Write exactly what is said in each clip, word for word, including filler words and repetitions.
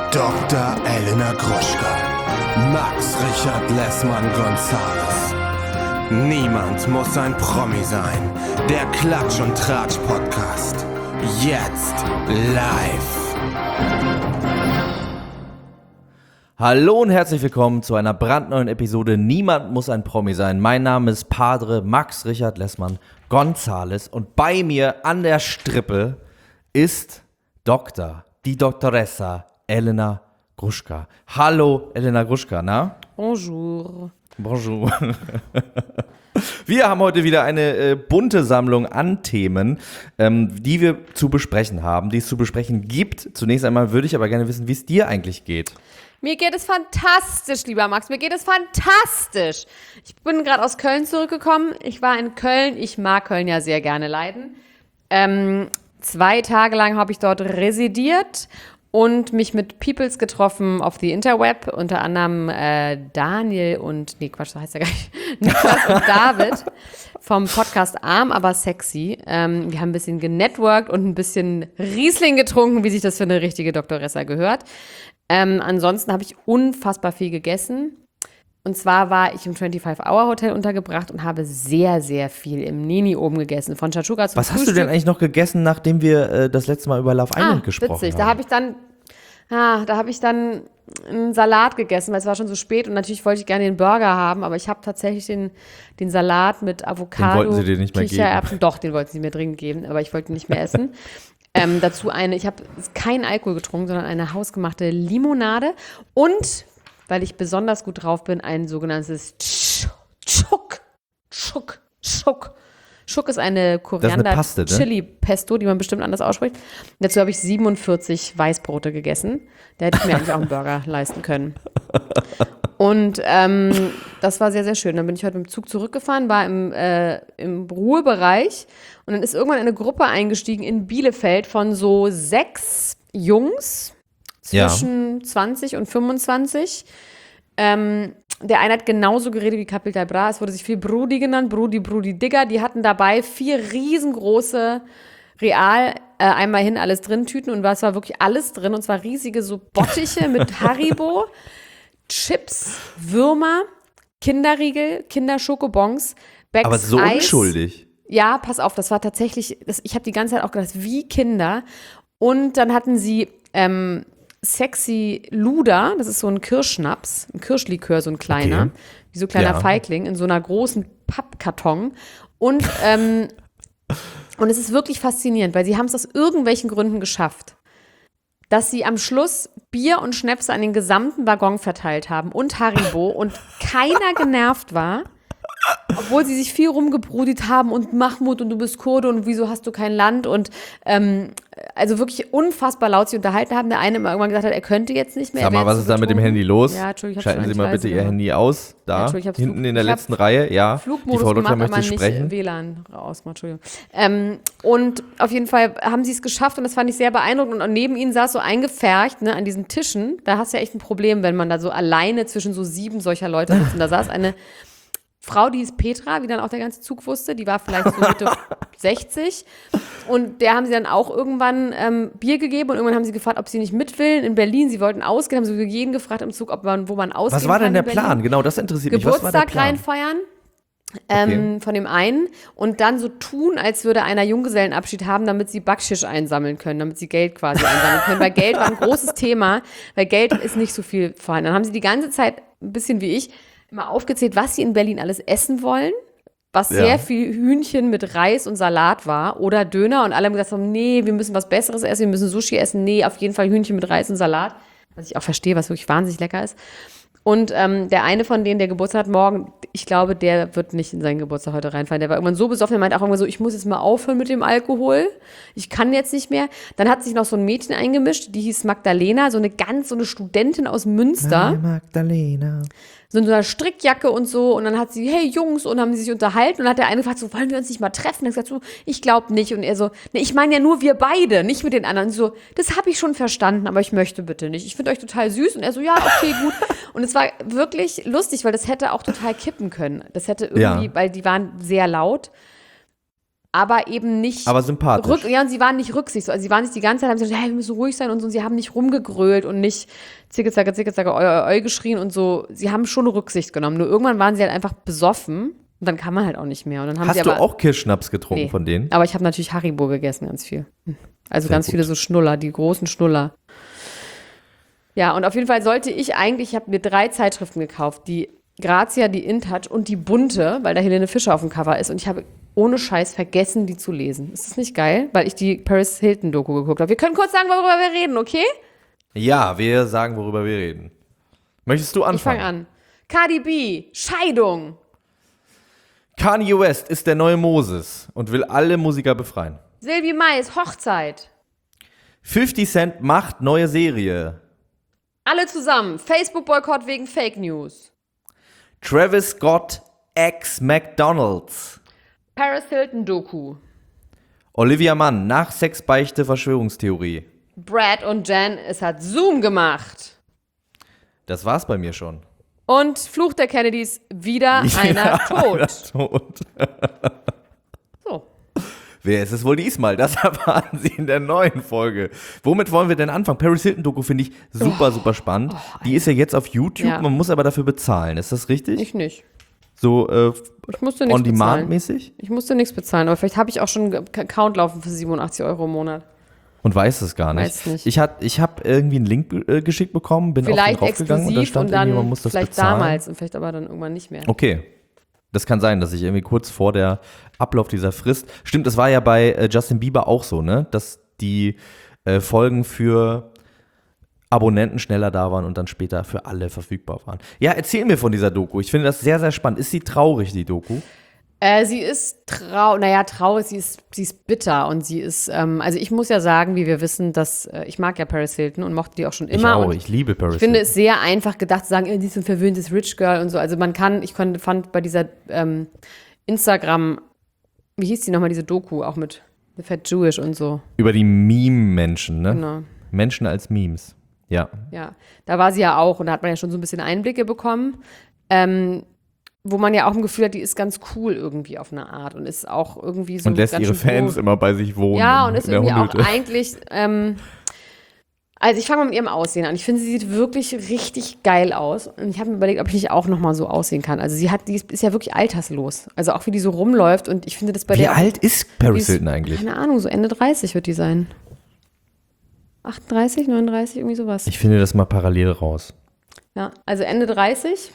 Doktor Elena Gruschka, Max Richard Lessmann-Gonzales. Niemand muss ein Promi sein. Der Klatsch und Tratsch Podcast. Jetzt live. Hallo und herzlich willkommen zu einer brandneuen Episode Niemand muss ein Promi sein. Mein Name ist Padre Max Richard Lessmann-Gonzales und bei mir an der Strippe ist Doktor, die Doktoressa Elena Gruschka. Hallo Elena Gruschka, na? Bonjour. Bonjour. Wir haben heute wieder eine äh, bunte Sammlung an Themen, ähm, die wir zu besprechen haben, die es zu besprechen gibt. Zunächst einmal würde ich aber gerne wissen, wie es dir eigentlich geht. Mir geht es fantastisch, lieber Max. Mir geht es fantastisch. Ich bin gerade aus Köln zurückgekommen. Ich war in Köln. Ich mag Köln ja sehr gerne leiden. Ähm, zwei Tage lang habe ich dort residiert und mich mit Peoples getroffen auf the Interweb, unter anderem äh, Daniel und, nee, Quatsch, so heißt er gar nicht, Niklas und David vom Podcast Arm, aber sexy. Ähm, wir haben ein bisschen genetworked und ein bisschen Riesling getrunken, wie sich das für eine richtige Doktoressa gehört. Ähm, ansonsten habe ich unfassbar viel gegessen. Und zwar war ich im fünfundzwanzig Hour Hotel untergebracht und habe sehr, sehr viel im Nini oben gegessen. Von Chachuka zum Was Frühstück. hast du denn eigentlich noch gegessen, nachdem wir äh, das letzte Mal über Love Island ah, gesprochen witzig. haben? Da habe ich dann, ah, da habe ich dann einen Salat gegessen, weil es war schon so spät und natürlich wollte ich gerne den Burger haben, aber ich habe tatsächlich den, den Salat mit Avocado, Den wollten sie dir nicht mehr Kichererbsen, doch, den wollten sie mir dringend geben, aber ich wollte ihn nicht mehr essen. ähm, dazu eine, ich habe keinen Alkohol getrunken, sondern eine hausgemachte Limonade und, weil ich besonders gut drauf bin, ein sogenanntes Chuk, Chuk, Chuk. Chuk ist eine Koriander-Chili-Pesto, die man bestimmt anders ausspricht. Dazu habe ich siebenundvierzig Weißbrote gegessen. Da hätte ich mir eigentlich auch einen Burger leisten können. Und ähm, das war sehr, sehr schön. Dann bin ich heute mit dem Zug zurückgefahren, war im, äh, im Ruhebereich und dann ist irgendwann eine Gruppe eingestiegen in Bielefeld von so sechs Jungs zwischen ja. zwanzig und fünfundzwanzig. Ähm, der eine hat genauso geredet wie Capital Bra. Es wurde sich viel Brudi genannt, Brudi, Brudi, Digger. Die hatten dabei vier riesengroße Real, äh, einmal hin alles drin Tüten und es war wirklich alles drin und zwar riesige so Bottiche mit Haribo, Chips, Würmer, Kinderriegel, Kinderschokobons, Becks Aber so Eis. unschuldig. Ja, pass auf, das war tatsächlich, das, ich habe die ganze Zeit auch gedacht, wie Kinder. Und dann hatten sie ähm, Sexy Luda, das ist so ein Kirschschnaps, ein Kirschlikör, so ein kleiner, okay. Wie so ein kleiner ja. Feigling in so einer großen Pappkarton. Und, ähm, und es ist wirklich faszinierend, weil sie haben es aus irgendwelchen Gründen geschafft, dass sie am Schluss Bier und Schnäpse an den gesamten Waggon verteilt haben und Haribo und keiner genervt war. Obwohl sie sich viel rumgebrudelt haben und Mahmoud und du bist Kurde und wieso hast du kein Land und ähm, also wirklich unfassbar laut sich unterhalten haben. Der eine immer irgendwann gesagt hat, er könnte jetzt nicht mehr. Sag mal, was ist da mit dem Handy los? Ja, Entschuldigung, Schalten Sie mal bitte Ihr Handy aus, da, ja, hinten in der letzten Reihe. Ja, Flugmodus die Frau Doktor gemacht, möchte aber sprechen. nicht W L A N ausgemacht, Entschuldigung. Ähm, und auf jeden Fall haben sie es geschafft und das fand ich sehr beeindruckend und neben ihnen saß so eingepfercht, ne, an diesen Tischen. Da hast du ja echt ein Problem, wenn man da so alleine zwischen so sieben solcher Leute sitzt und da saß eine Frau, die hieß Petra, wie dann auch der ganze Zug wusste, die war vielleicht so Mitte sechzig und der haben sie dann auch irgendwann ähm, Bier gegeben und irgendwann haben sie gefragt, ob sie nicht mit will in Berlin, sie wollten ausgehen, haben sie jeden gefragt im Zug, ob man, wo man ausgehen kann. Was war denn der Plan? Genau, das interessiert mich. Was war der Plan? Geburtstag reinfeiern ähm, okay. von dem einen und dann so tun, als würde einer Junggesellenabschied haben, damit sie Backschisch einsammeln können, damit sie Geld quasi einsammeln können, weil Geld war ein großes Thema, weil Geld ist nicht so viel vorhanden. Dann haben sie die ganze Zeit, ein bisschen wie ich, mal aufgezählt, was sie in Berlin alles essen wollen, was ja. sehr viel Hühnchen mit Reis und Salat war oder Döner und alle haben gesagt, nee, wir müssen was Besseres essen, wir müssen Sushi essen, nee, auf jeden Fall Hühnchen mit Reis und Salat, was ich auch verstehe, was wirklich wahnsinnig lecker ist. Und ähm, der eine von denen, der Geburtstag hat morgen, ich glaube, der wird nicht in seinen Geburtstag heute reinfallen. Der war irgendwann so besoffen, der meinte auch irgendwann so, ich muss jetzt mal aufhören mit dem Alkohol. Ich kann jetzt nicht mehr. Dann hat sich noch so ein Mädchen eingemischt, die hieß Magdalena, so eine ganz, so eine Studentin aus Münster. Magdalena. So in so einer Strickjacke und so. Und dann hat sie, hey Jungs, und haben sie sich unterhalten. Und dann hat der eine gefragt, so, wollen wir uns nicht mal treffen? Und er hat gesagt, so, ich glaube nicht. Und er so, nee, ich meine ja nur wir beide, nicht mit den anderen. Und so, das habe ich schon verstanden, aber ich möchte bitte nicht. Ich finde euch total süß. Und er so, ja, okay, gut. Und es war wirklich lustig, weil das hätte auch total kippen können. Das hätte irgendwie, ja. weil die waren sehr laut. aber eben nicht. Aber sympathisch. Rück, ja, und sie waren nicht rücksichtslos. Also sie waren nicht die ganze Zeit, haben gesagt, hey, wir müssen ruhig sein und so. Und sie haben nicht rumgegrölt und nicht zicke, zacke, zicke, zacke, eu, eu, eu geschrien und so. Sie haben schon Rücksicht genommen. Nur irgendwann waren sie halt einfach besoffen und dann kann man halt auch nicht mehr. Und dann haben Hast sie du aber, auch Kirschschnaps getrunken nee, von denen? aber ich habe natürlich Haribo gegessen, ganz viel. Also Sehr ganz gut. viele so Schnuller, die großen Schnuller. Ja, und auf jeden Fall sollte ich eigentlich, ich habe mir drei Zeitschriften gekauft, die Grazia, die InTouch und die Bunte, weil da Helene Fischer auf dem Cover ist. Und ich habe ohne Scheiß vergessen, die zu lesen. Ist das nicht geil? Weil ich die Paris Hilton-Doku geguckt habe. Wir können kurz sagen, worüber wir reden, okay? Ja, wir sagen, worüber wir reden. Möchtest du Ich fange anfangen? an. Cardi B, Scheidung. Kanye West ist der neue Moses und will alle Musiker befreien. Silvi Mais, Hochzeit. fifty Cent macht neue Serie. Alle zusammen. Facebook-Boykott wegen Fake News. Travis Scott ex McDonald's. Paris Hilton-Doku. Olivia Mann nach Sexbeichte Verschwörungstheorie. Brad und Jen, es hat Zoom gemacht. Das war's bei mir schon. Und Fluch der Kennedys, wieder einer tot. Tot. So. Wer ist es wohl diesmal? Das erfahren Sie in der neuen Folge. Womit wollen wir denn anfangen? Paris Hilton-Doku finde ich super, super spannend. Die ist ja jetzt auf YouTube, Ja. man muss aber dafür bezahlen. Ist das richtig? Ich nicht. So äh, Ich musste nichts bezahlen. on-demand-mäßig? Ich musste nichts bezahlen, aber vielleicht habe ich auch schon einen Account laufen für siebenundachtzig Euro im Monat. Und weiß es gar nicht. Weiß nicht. Ich, hat, ich habe irgendwie einen Link äh, geschickt bekommen, bin Vielleicht auf den draufgegangen und da exklusiv stand und dann irgendwie, man muss das vielleicht bezahlen. damals und vielleicht aber dann irgendwann nicht mehr. Okay. Das kann sein, dass ich irgendwie kurz vor der Ablauf dieser Frist. Stimmt, das war ja bei äh, Justin Bieber auch so, ne? Dass die äh, Folgen für Abonnenten schneller da waren und dann später für alle verfügbar waren. Ja, erzähl mir von dieser Doku. Ich finde das sehr, sehr spannend. Ist sie traurig, die Doku? Äh, sie ist trau, naja, traurig, sie ist, sie ist bitter und sie ist, ähm, also ich muss ja sagen, wie wir wissen, dass, äh, ich mag ja Paris Hilton und mochte die auch schon immer. Ich auch, und ich liebe Paris Ich finde Hilton. es sehr einfach gedacht zu sagen, äh, die ist so ein verwöhntes Rich Girl und so. Also man kann, ich konnte, fand bei dieser ähm, Instagram, wie hieß die nochmal, diese Doku, auch mit The Fat Jewish und so. Über die Meme-Menschen, ne? Genau. Menschen als Memes. Ja. Ja, da war sie ja auch und da hat man ja schon so ein bisschen Einblicke bekommen, ähm, wo man ja auch ein Gefühl hat, die ist ganz cool irgendwie auf eine Art und ist auch irgendwie so Und lässt ganz ihre schön Fans pro- immer bei sich wohnen. Ja, in- und ist in der irgendwie auch Hundehütte. eigentlich, ähm, also ich fange mal mit ihrem Aussehen an. Ich finde, sie sieht wirklich richtig geil aus. Und ich habe mir überlegt, ob ich nicht auch nochmal so aussehen kann. Also sie hat, die ist, ist ja wirklich alterslos. Also auch wie die so rumläuft und ich finde das bei Wie der. alt ist die Paris ist, Hilton eigentlich? Keine Ahnung, so Ende dreißig wird die sein. achtunddreißig, neununddreißig, irgendwie sowas. Ich finde das mal parallel raus. Ja, also Ende dreißig.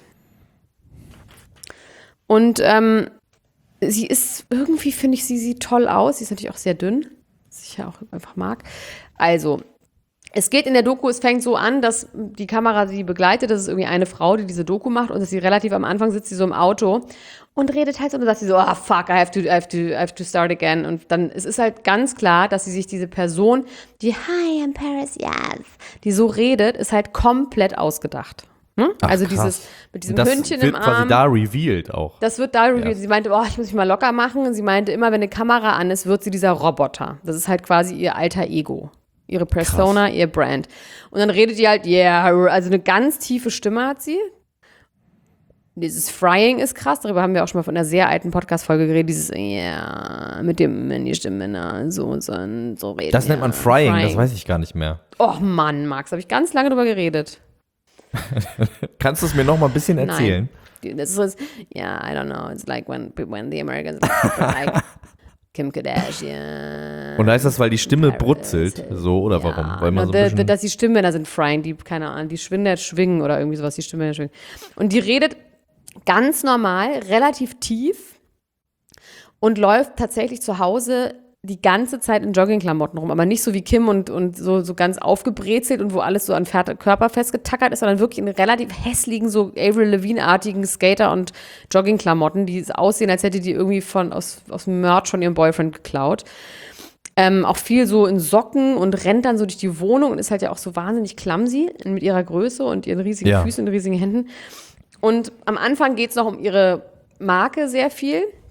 Und ähm, sie ist, irgendwie finde ich, sie sieht toll aus. Sie ist natürlich auch sehr dünn, was ich ja auch einfach mag. Also, es geht in der Doku, es fängt so an, dass die Kamera sie begleitet. Das ist irgendwie eine Frau, die diese Doku macht und dass sie relativ am Anfang sitzt sie so im Auto und redet halt so und dann sagt sie so, ah, fuck, I have to, I have to, I have to start again. Und dann es ist halt ganz klar, dass sie sich diese Person, die Hi, I'm Paris, yes, die so redet, ist halt komplett ausgedacht. Hm? Ach, Also krass. dieses mit diesem das Hündchen wird im quasi Arm. da revealed auch. Das wird da revealed. Ja. Sie meinte, oh, ich muss mich mal locker machen. Und sie meinte, immer wenn eine Kamera an ist, wird sie dieser Roboter. Das ist halt quasi ihr alter Ego. Ihre Persona, ihr Brand. Und dann redet die halt, yeah, also eine ganz tiefe Stimme hat sie. Dieses Frying ist krass, darüber haben wir auch schon mal von einer sehr alten Podcast-Folge geredet. Dieses, ja, mit dem, wenn die Stimme na, so, so, so reden. Das nennt ja, man Frying, das weiß ich gar nicht mehr. Oh Mann, Max, habe ich ganz lange drüber geredet. Kannst du es mir noch mal ein bisschen erzählen? Nein. Das ist, yeah, I don't know. It's like when, when the Americans like Kim Kardashian. Und heißt das, weil die Stimme Paris brutzelt, Hilton. so, oder Ja, warum? Weil man no, so ein the, bisschen the, dass die Stimmbänder sind frying, die, keine Ahnung, die Schwinde schwingen oder irgendwie sowas, die Stimmbänder schwingen. Und die redet ganz normal, relativ tief und läuft tatsächlich zu Hause die ganze Zeit in Joggingklamotten rum, aber nicht so wie Kim und, und so, so ganz aufgebrezelt und wo alles so an Fer- Körper festgetackert ist, sondern wirklich in relativ hässlichen, so Avril Lavigne-artigen Skater- und Joggingklamotten, die aussehen, als hätte die irgendwie von, aus, aus dem Merch von ihrem Boyfriend geklaut. Ähm, auch viel so in Socken und rennt dann so durch die Wohnung und ist halt ja auch so wahnsinnig clumsy mit ihrer Größe und ihren riesigen Ja. Füßen und riesigen Händen. Und am Anfang geht es noch um ihre Marke sehr viel.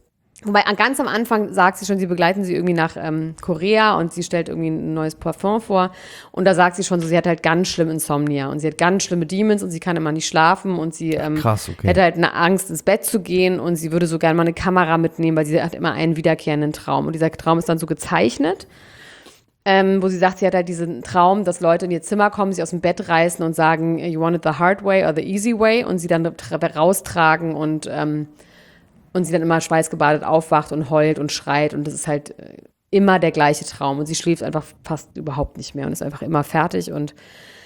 Wobei ganz am Anfang sagt sie schon, sie begleiten sie irgendwie nach ähm, Korea und sie stellt irgendwie ein neues Parfum vor. Und da sagt sie schon so, sie hat halt ganz schlimm Insomnia und sie hat ganz schlimme Demons und sie kann immer nicht schlafen und sie ähm, Krass, okay. hätte halt eine Angst, ins Bett zu gehen und sie würde so gerne mal eine Kamera mitnehmen, weil sie hat immer einen wiederkehrenden Traum. Und dieser Traum ist dann so gezeichnet, ähm, wo sie sagt, sie hat halt diesen Traum, dass Leute in ihr Zimmer kommen, sie aus dem Bett reißen und sagen, you want it the hard way or the easy way, und sie dann raustragen und ähm, Und sie dann immer schweißgebadet aufwacht und heult und schreit. Und das ist halt immer der gleiche Traum. Und sie schläft einfach fast überhaupt nicht mehr und ist einfach immer fertig. Und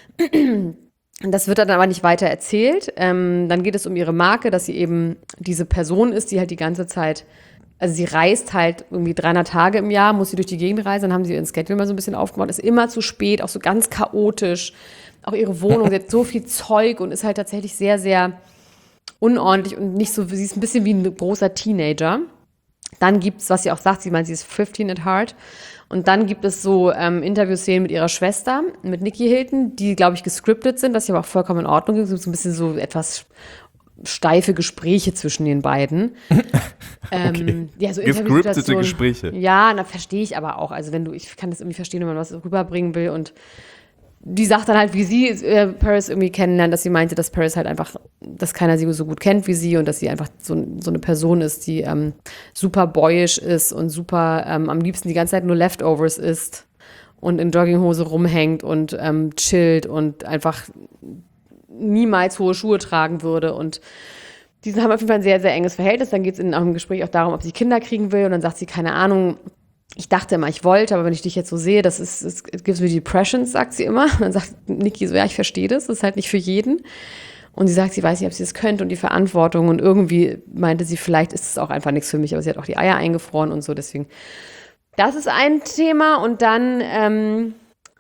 das wird dann aber nicht weiter erzählt. Ähm, dann geht es um ihre Marke, dass sie eben diese Person ist, die halt die ganze Zeit, also sie reist halt irgendwie dreihundert Tage im Jahr, muss sie durch die Gegend reisen. Dann haben sie ihren Schedule mal so ein bisschen aufgebaut. Ist immer zu spät, auch so ganz chaotisch. Auch ihre Wohnung, sie hat so viel Zeug und ist halt tatsächlich sehr, sehr unordentlich und nicht so, sie ist ein bisschen wie ein großer Teenager. Dann gibt es, was sie auch sagt, sie meint, sie ist fifteen at heart. Und dann gibt es so ähm, Interviewszenen mit ihrer Schwester, mit Nikki Hilton, die, glaube ich, gescriptet sind, was ich aber auch vollkommen in Ordnung ist. So ein bisschen so etwas steife Gespräche zwischen den beiden. ähm, okay. Ja, so gescriptete Gespräche. Ja, na, verstehe ich aber auch. Also wenn du, ich kann das irgendwie verstehen, wenn man was rüberbringen will, und die sagt dann halt, wie sie äh, Paris irgendwie kennenlernt, dass sie meinte, dass Paris halt einfach, dass keiner sie so gut kennt wie sie und dass sie einfach so, so eine Person ist, die ähm, super boyish ist und super ähm, am liebsten die ganze Zeit nur Leftovers isst und in Jogginghose rumhängt und ähm, chillt und einfach niemals hohe Schuhe tragen würde. Und die haben auf jeden Fall ein sehr, sehr enges Verhältnis. Dann geht es in einem Gespräch auch darum, ob sie Kinder kriegen will, und dann sagt sie, keine Ahnung, ich dachte immer, ich wollte, aber wenn ich dich jetzt so sehe, das ist, es gives me depressions, sagt sie immer. Und dann sagt Nikki so, ja, ich verstehe das, das ist halt nicht für jeden. Und sie sagt, sie weiß nicht, ob sie das könnte und die Verantwortung, und irgendwie meinte sie, vielleicht ist es auch einfach nichts für mich, aber sie hat auch die Eier eingefroren und so, deswegen. Das ist ein Thema, und dann ähm,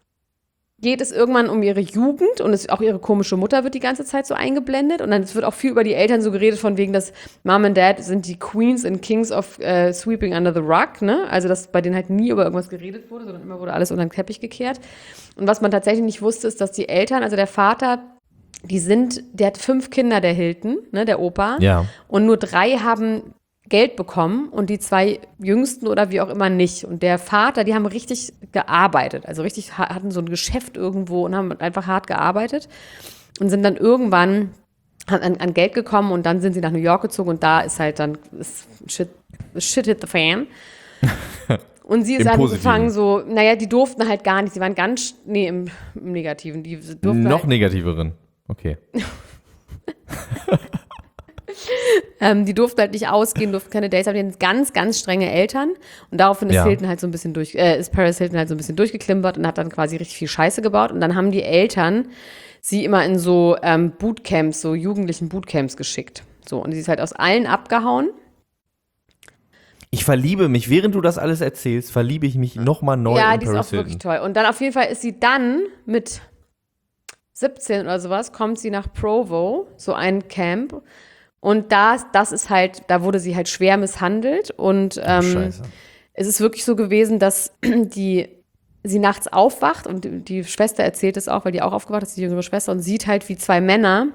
geht es irgendwann um ihre Jugend, und es, auch ihre komische Mutter wird die ganze Zeit so eingeblendet, und dann es wird auch viel über die Eltern so geredet, von wegen, dass Mom und Dad sind die Queens and Kings of uh, Sweeping Under the Rug, ne? Also dass bei denen halt nie über irgendwas geredet wurde, sondern immer wurde alles unter den Teppich gekehrt. Und was man tatsächlich nicht wusste, ist, dass die Eltern, also der Vater, die sind, der hat fünf Kinder, der Hilton, ne, der Opa, ja. Und nur drei haben Geld bekommen und die zwei Jüngsten oder wie auch immer nicht. Und der Vater, die haben richtig gearbeitet, also richtig hatten so ein Geschäft irgendwo und haben einfach hart gearbeitet und sind dann irgendwann an, an Geld gekommen, und dann sind sie nach New York gezogen, und da ist halt dann ist shit, shit hit the fan. Und sie ist angefangen so, naja, die durften halt gar nicht, sie waren ganz, nee, im, im Negativen. Die durften Noch halt, negativeren, okay. Ähm, die durften halt nicht ausgehen, durften keine Dates haben, die hatten ganz, ganz strenge Eltern, und daraufhin ist ja. Hilton halt so ein bisschen durch, äh, ist Paris Hilton halt so ein bisschen durchgeklimpert und hat dann quasi richtig viel Scheiße gebaut, und dann haben die Eltern sie immer in so ähm, Bootcamps, so jugendlichen Bootcamps geschickt. So, und sie ist halt aus allen abgehauen. Ich verliebe mich, während du das alles erzählst, verliebe ich mich nochmal neu ja, in die Paris ist auch Hilton. wirklich toll. Und dann auf jeden Fall ist sie dann mit siebzehn oder sowas, kommt sie nach Provo, so ein Camp. Und das, das ist halt, da wurde sie halt schwer misshandelt. Und ähm, Scheiße. es ist wirklich so gewesen, dass die, sie nachts aufwacht, und die, die Schwester erzählt es auch, weil die auch aufgewacht ist, die jüngere Schwester, und sieht halt, wie zwei Männer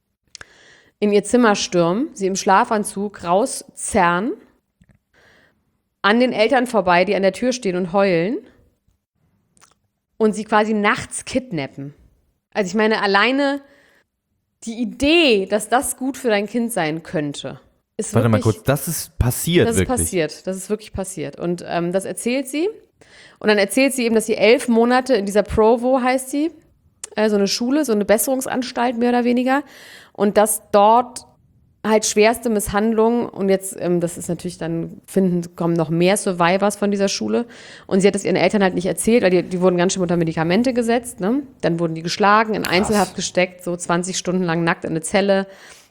in ihr Zimmer stürmen, sie im Schlafanzug rauszerren, an den Eltern vorbei, die an der Tür stehen und heulen, und sie quasi nachts kidnappen. Also ich meine, alleine die Idee, dass das gut für dein Kind sein könnte, ist Warte wirklich, mal kurz, das ist passiert das ist wirklich? passiert, das ist wirklich passiert. Und ähm, das erzählt sie. Und dann erzählt sie eben, dass sie elf Monate in dieser Provo, heißt sie, äh, so eine Schule, so eine Besserungsanstalt mehr oder weniger, und dass dort halt schwerste Misshandlungen, und jetzt, ähm, das ist natürlich dann, finden, kommen noch mehr Survivors von dieser Schule, und sie hat es ihren Eltern halt nicht erzählt, weil die, die wurden ganz schön unter Medikamente gesetzt, ne? Dann wurden die geschlagen, in Einzelhaft gesteckt, so zwanzig Stunden lang nackt in eine Zelle,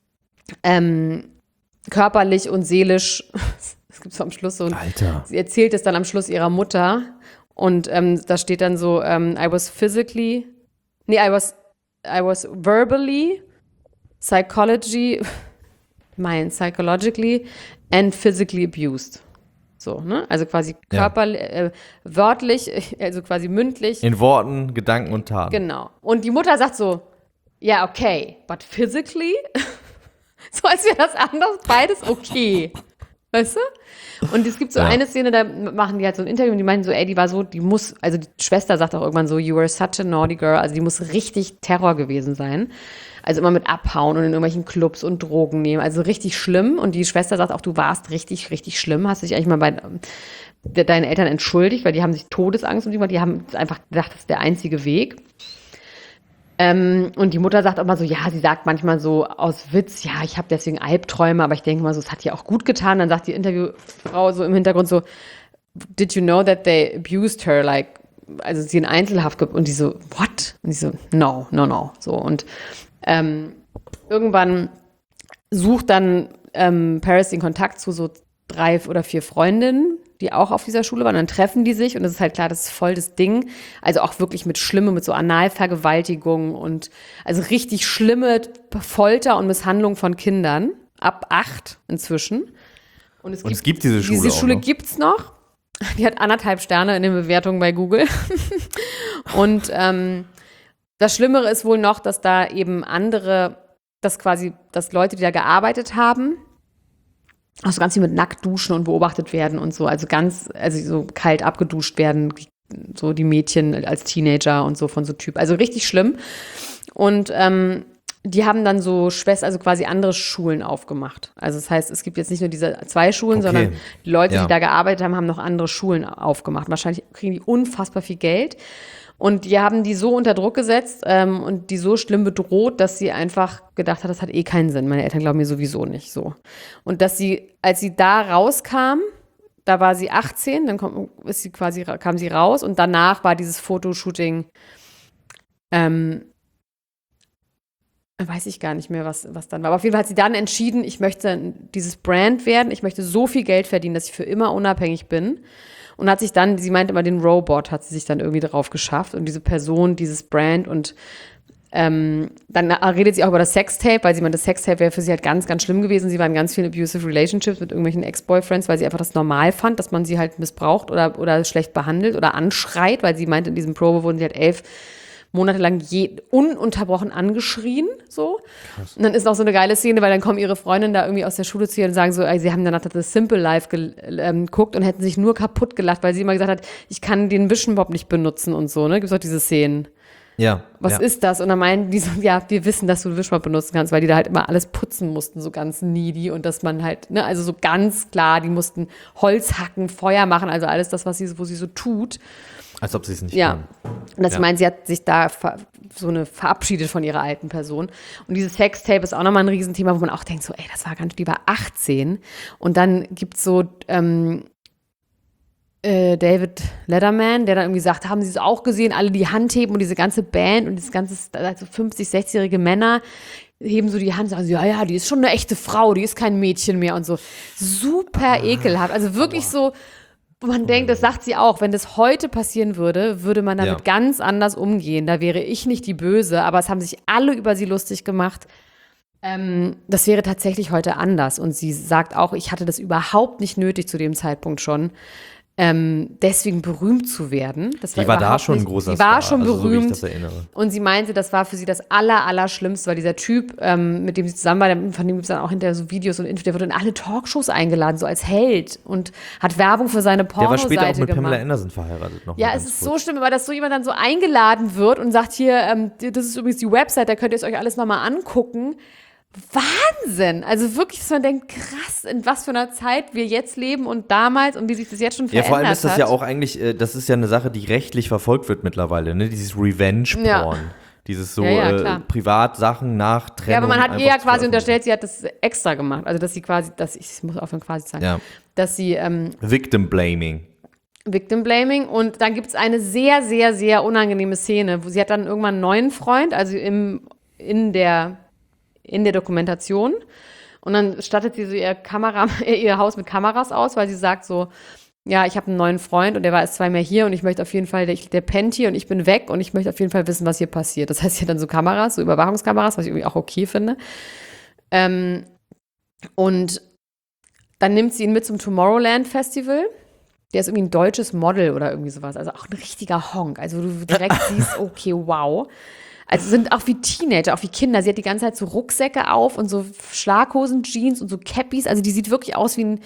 ähm, körperlich und seelisch, es gibt so am Schluss so, Alter. Sie erzählt es dann am Schluss ihrer Mutter, und ähm, da steht dann so, ähm, I was physically, nee, I was, I was verbally, psychology, mein psychologically and physically abused. So, ne? Also quasi körperlich, ja. äh, wörtlich, also quasi mündlich. In Worten, Gedanken und Taten. Genau. Und die Mutter sagt so, ja, okay, but physically? So als wäre das anders, beides okay. Weißt du? Und es gibt so Ja. eine Szene, da machen die halt so ein Interview und die meinen so, ey, die war so, die muss, also die Schwester sagt auch irgendwann so, you were such a naughty girl, also die muss richtig Terror gewesen sein. Also immer mit abhauen und in irgendwelchen Clubs und Drogen nehmen, also richtig schlimm. Und die Schwester sagt auch, du warst richtig, richtig schlimm, hast dich eigentlich mal bei de- deinen Eltern entschuldigt, weil die haben sich Todesangst um die gemacht, die haben einfach gedacht, das ist der einzige Weg. Ähm, und die Mutter sagt auch mal so, ja, sie sagt manchmal so aus Witz, ja, ich habe deswegen Albträume, aber ich denke mal so, es hat ihr auch gut getan. Dann sagt die Interviewfrau so im Hintergrund so, did you know that they abused her, like, also sie in Einzelhaft gibt. Und die so, what? Und die so, no, no, no. So, und ähm, irgendwann sucht dann ähm, Paris den Kontakt zu so drei oder vier Freundinnen, die auch auf dieser Schule waren. Dann treffen die sich und es ist halt klar, das ist voll das Ding. Also auch wirklich mit Schlimme, mit so Analvergewaltigung und also richtig schlimme Folter und Misshandlung von Kindern. Ab acht inzwischen. Und es, Und gibt, es gibt diese Schule Diese auch Schule noch. gibt's noch. Die hat anderthalb Sterne in den Bewertungen bei Google. Und ähm, das Schlimmere ist wohl noch, dass da eben andere, dass quasi, dass Leute, die da gearbeitet haben, auch so ganz viel mit nackt duschen und beobachtet werden und so, also ganz, also so kalt abgeduscht werden, so die Mädchen als Teenager und so von so Typ, also richtig schlimm. Und ähm, die haben dann so Schwester, also quasi andere Schulen aufgemacht. Also das heißt, es gibt jetzt nicht nur diese zwei Schulen, Okay. sondern die Leute, Ja. die da gearbeitet haben, haben noch andere Schulen aufgemacht. Wahrscheinlich kriegen die unfassbar viel Geld. Und die haben die so unter Druck gesetzt ähm, und die so schlimm bedroht, dass sie einfach gedacht hat, das hat eh keinen Sinn. Meine Eltern glauben mir sowieso nicht so. Und dass sie, als sie da rauskam, da war sie achtzehn, dann kommt, ist sie quasi, kam sie raus und danach war dieses Fotoshooting, ähm, weiß ich gar nicht mehr, was, was dann war. Aber auf jeden Fall hat sie dann entschieden, ich möchte dieses Brand werden, ich möchte so viel Geld verdienen, dass ich für immer unabhängig bin. Und hat sich dann, sie meinte immer, den Robot hat sie sich dann irgendwie drauf geschafft und diese Person, dieses Brand und ähm, dann redet sie auch über das Sextape, weil sie meinte, das Sextape wäre für sie halt ganz, ganz schlimm gewesen. Sie war in ganz vielen abusive Relationships mit irgendwelchen Ex-Boyfriends, weil sie einfach das normal fand, dass man sie halt missbraucht oder, oder schlecht behandelt oder anschreit, weil sie meinte, in diesem Probe wurden sie halt elf Monate lang je, ununterbrochen angeschrien, so. Krass. Und dann ist noch so eine geile Szene, weil dann kommen ihre Freundinnen da irgendwie aus der Schule zu ihr und sagen so, ey, sie haben danach das Simple Life ge- ähm, geguckt und hätten sich nur kaputt gelacht, weil sie immer gesagt hat, ich kann den Vision-Bob nicht benutzen und so, ne? Gibt's auch diese Szenen. Ja. Was ja. ist das? Und dann meinen die so, ja, wir wissen, dass du Vision-Bob benutzen kannst, weil die da halt immer alles putzen mussten, so ganz needy und dass man halt, ne, also so ganz klar, die mussten Holz hacken, Feuer machen, also alles das, was sie, wo sie so tut. Als ob sie es nicht Ja. kann. Und das Ja. ich meine, sie hat sich da ver- so eine verabschiedet von ihrer alten Person. Und dieses Sextape ist auch nochmal ein Riesenthema, wo man auch denkt, so, ey, das war ganz, die war achtzehn. Und dann gibt's so ähm, äh, David Letterman, der dann irgendwie sagt, haben Sie es auch gesehen, alle die Hand heben und diese ganze Band und dieses ganze, also fünfzig-, sechzigjährige Männer heben so die Hand und sagen, ja, ja, die ist schon eine echte Frau, die ist kein Mädchen mehr und so. Super ekelhaft. Also wirklich so, wo man denkt, das sagt sie auch, wenn das heute passieren würde, würde man damit Ja. ganz anders umgehen. Da wäre ich nicht die Böse, aber es haben sich alle über sie lustig gemacht. Ähm, das wäre tatsächlich heute anders. Und sie sagt auch, ich hatte das überhaupt nicht nötig zu dem Zeitpunkt schon, ähm, deswegen berühmt zu werden. Das Die war da überhaupt schon ein nicht, großer Sie war Star, schon also so wie ich berühmt. das erinnere. Und sie meinte, das war für sie das aller, aller Schlimmste, weil dieser Typ, ähm, mit dem sie zusammen war, der- von dem gibt es dann auch hinterher so Videos und Infos, der wurde in alle Talkshows eingeladen, so als Held und hat Werbung für seine Der war Pornoseite später auch mit gemacht. Pamela Anderson verheiratet. Noch Ja, mal es ganz ist kurz. so schlimm, aber dass so jemand dann so eingeladen wird und sagt, hier, ähm, das ist übrigens die Website, da könnt ihr es euch alles nochmal angucken. Wahnsinn! Also wirklich, dass man denkt, krass, in was für einer Zeit wir jetzt leben und damals und wie sich das jetzt schon Ja, verändert vor allem ist das hat. ja auch eigentlich, äh, das ist ja eine Sache, die rechtlich verfolgt wird mittlerweile, ne? Dieses Revenge-Porn. Ja. Dieses so Ja, ja, äh, klar. Privatsachen nach Trennung. Ja, aber man hat ihr einfach ja zu quasi veröffentlichen. unterstellt, sie hat das extra gemacht. Also, dass sie quasi, dass ich, ich muss aufhören quasi sagen, Ja. dass sie ähm, Victim Blaming. Victim Blaming und dann gibt es eine sehr, sehr, sehr unangenehme Szene, wo sie hat dann irgendwann einen neuen Freund, also im, in der in der Dokumentation und dann stattet sie so ihr Kamera, ihr Haus mit Kameras aus, weil sie sagt so, ja, ich habe einen neuen Freund und der war erst zweimal hier und ich möchte auf jeden Fall, der, der pennt hier und ich bin weg und ich möchte auf jeden Fall wissen, was hier passiert. Das heißt, sie hat dann so Kameras, so Überwachungskameras, was ich irgendwie auch okay finde. Ähm, und dann nimmt sie ihn mit zum Tomorrowland Festival. Der ist irgendwie ein deutsches Model oder irgendwie sowas. Also auch ein richtiger Honk. Also du direkt siehst, okay, wow. Also sind auch wie Teenager, auch wie Kinder. Sie hat die ganze Zeit so Rucksäcke auf und so Schlaghosen, Jeans und so Cappies. Also die sieht wirklich aus wie ein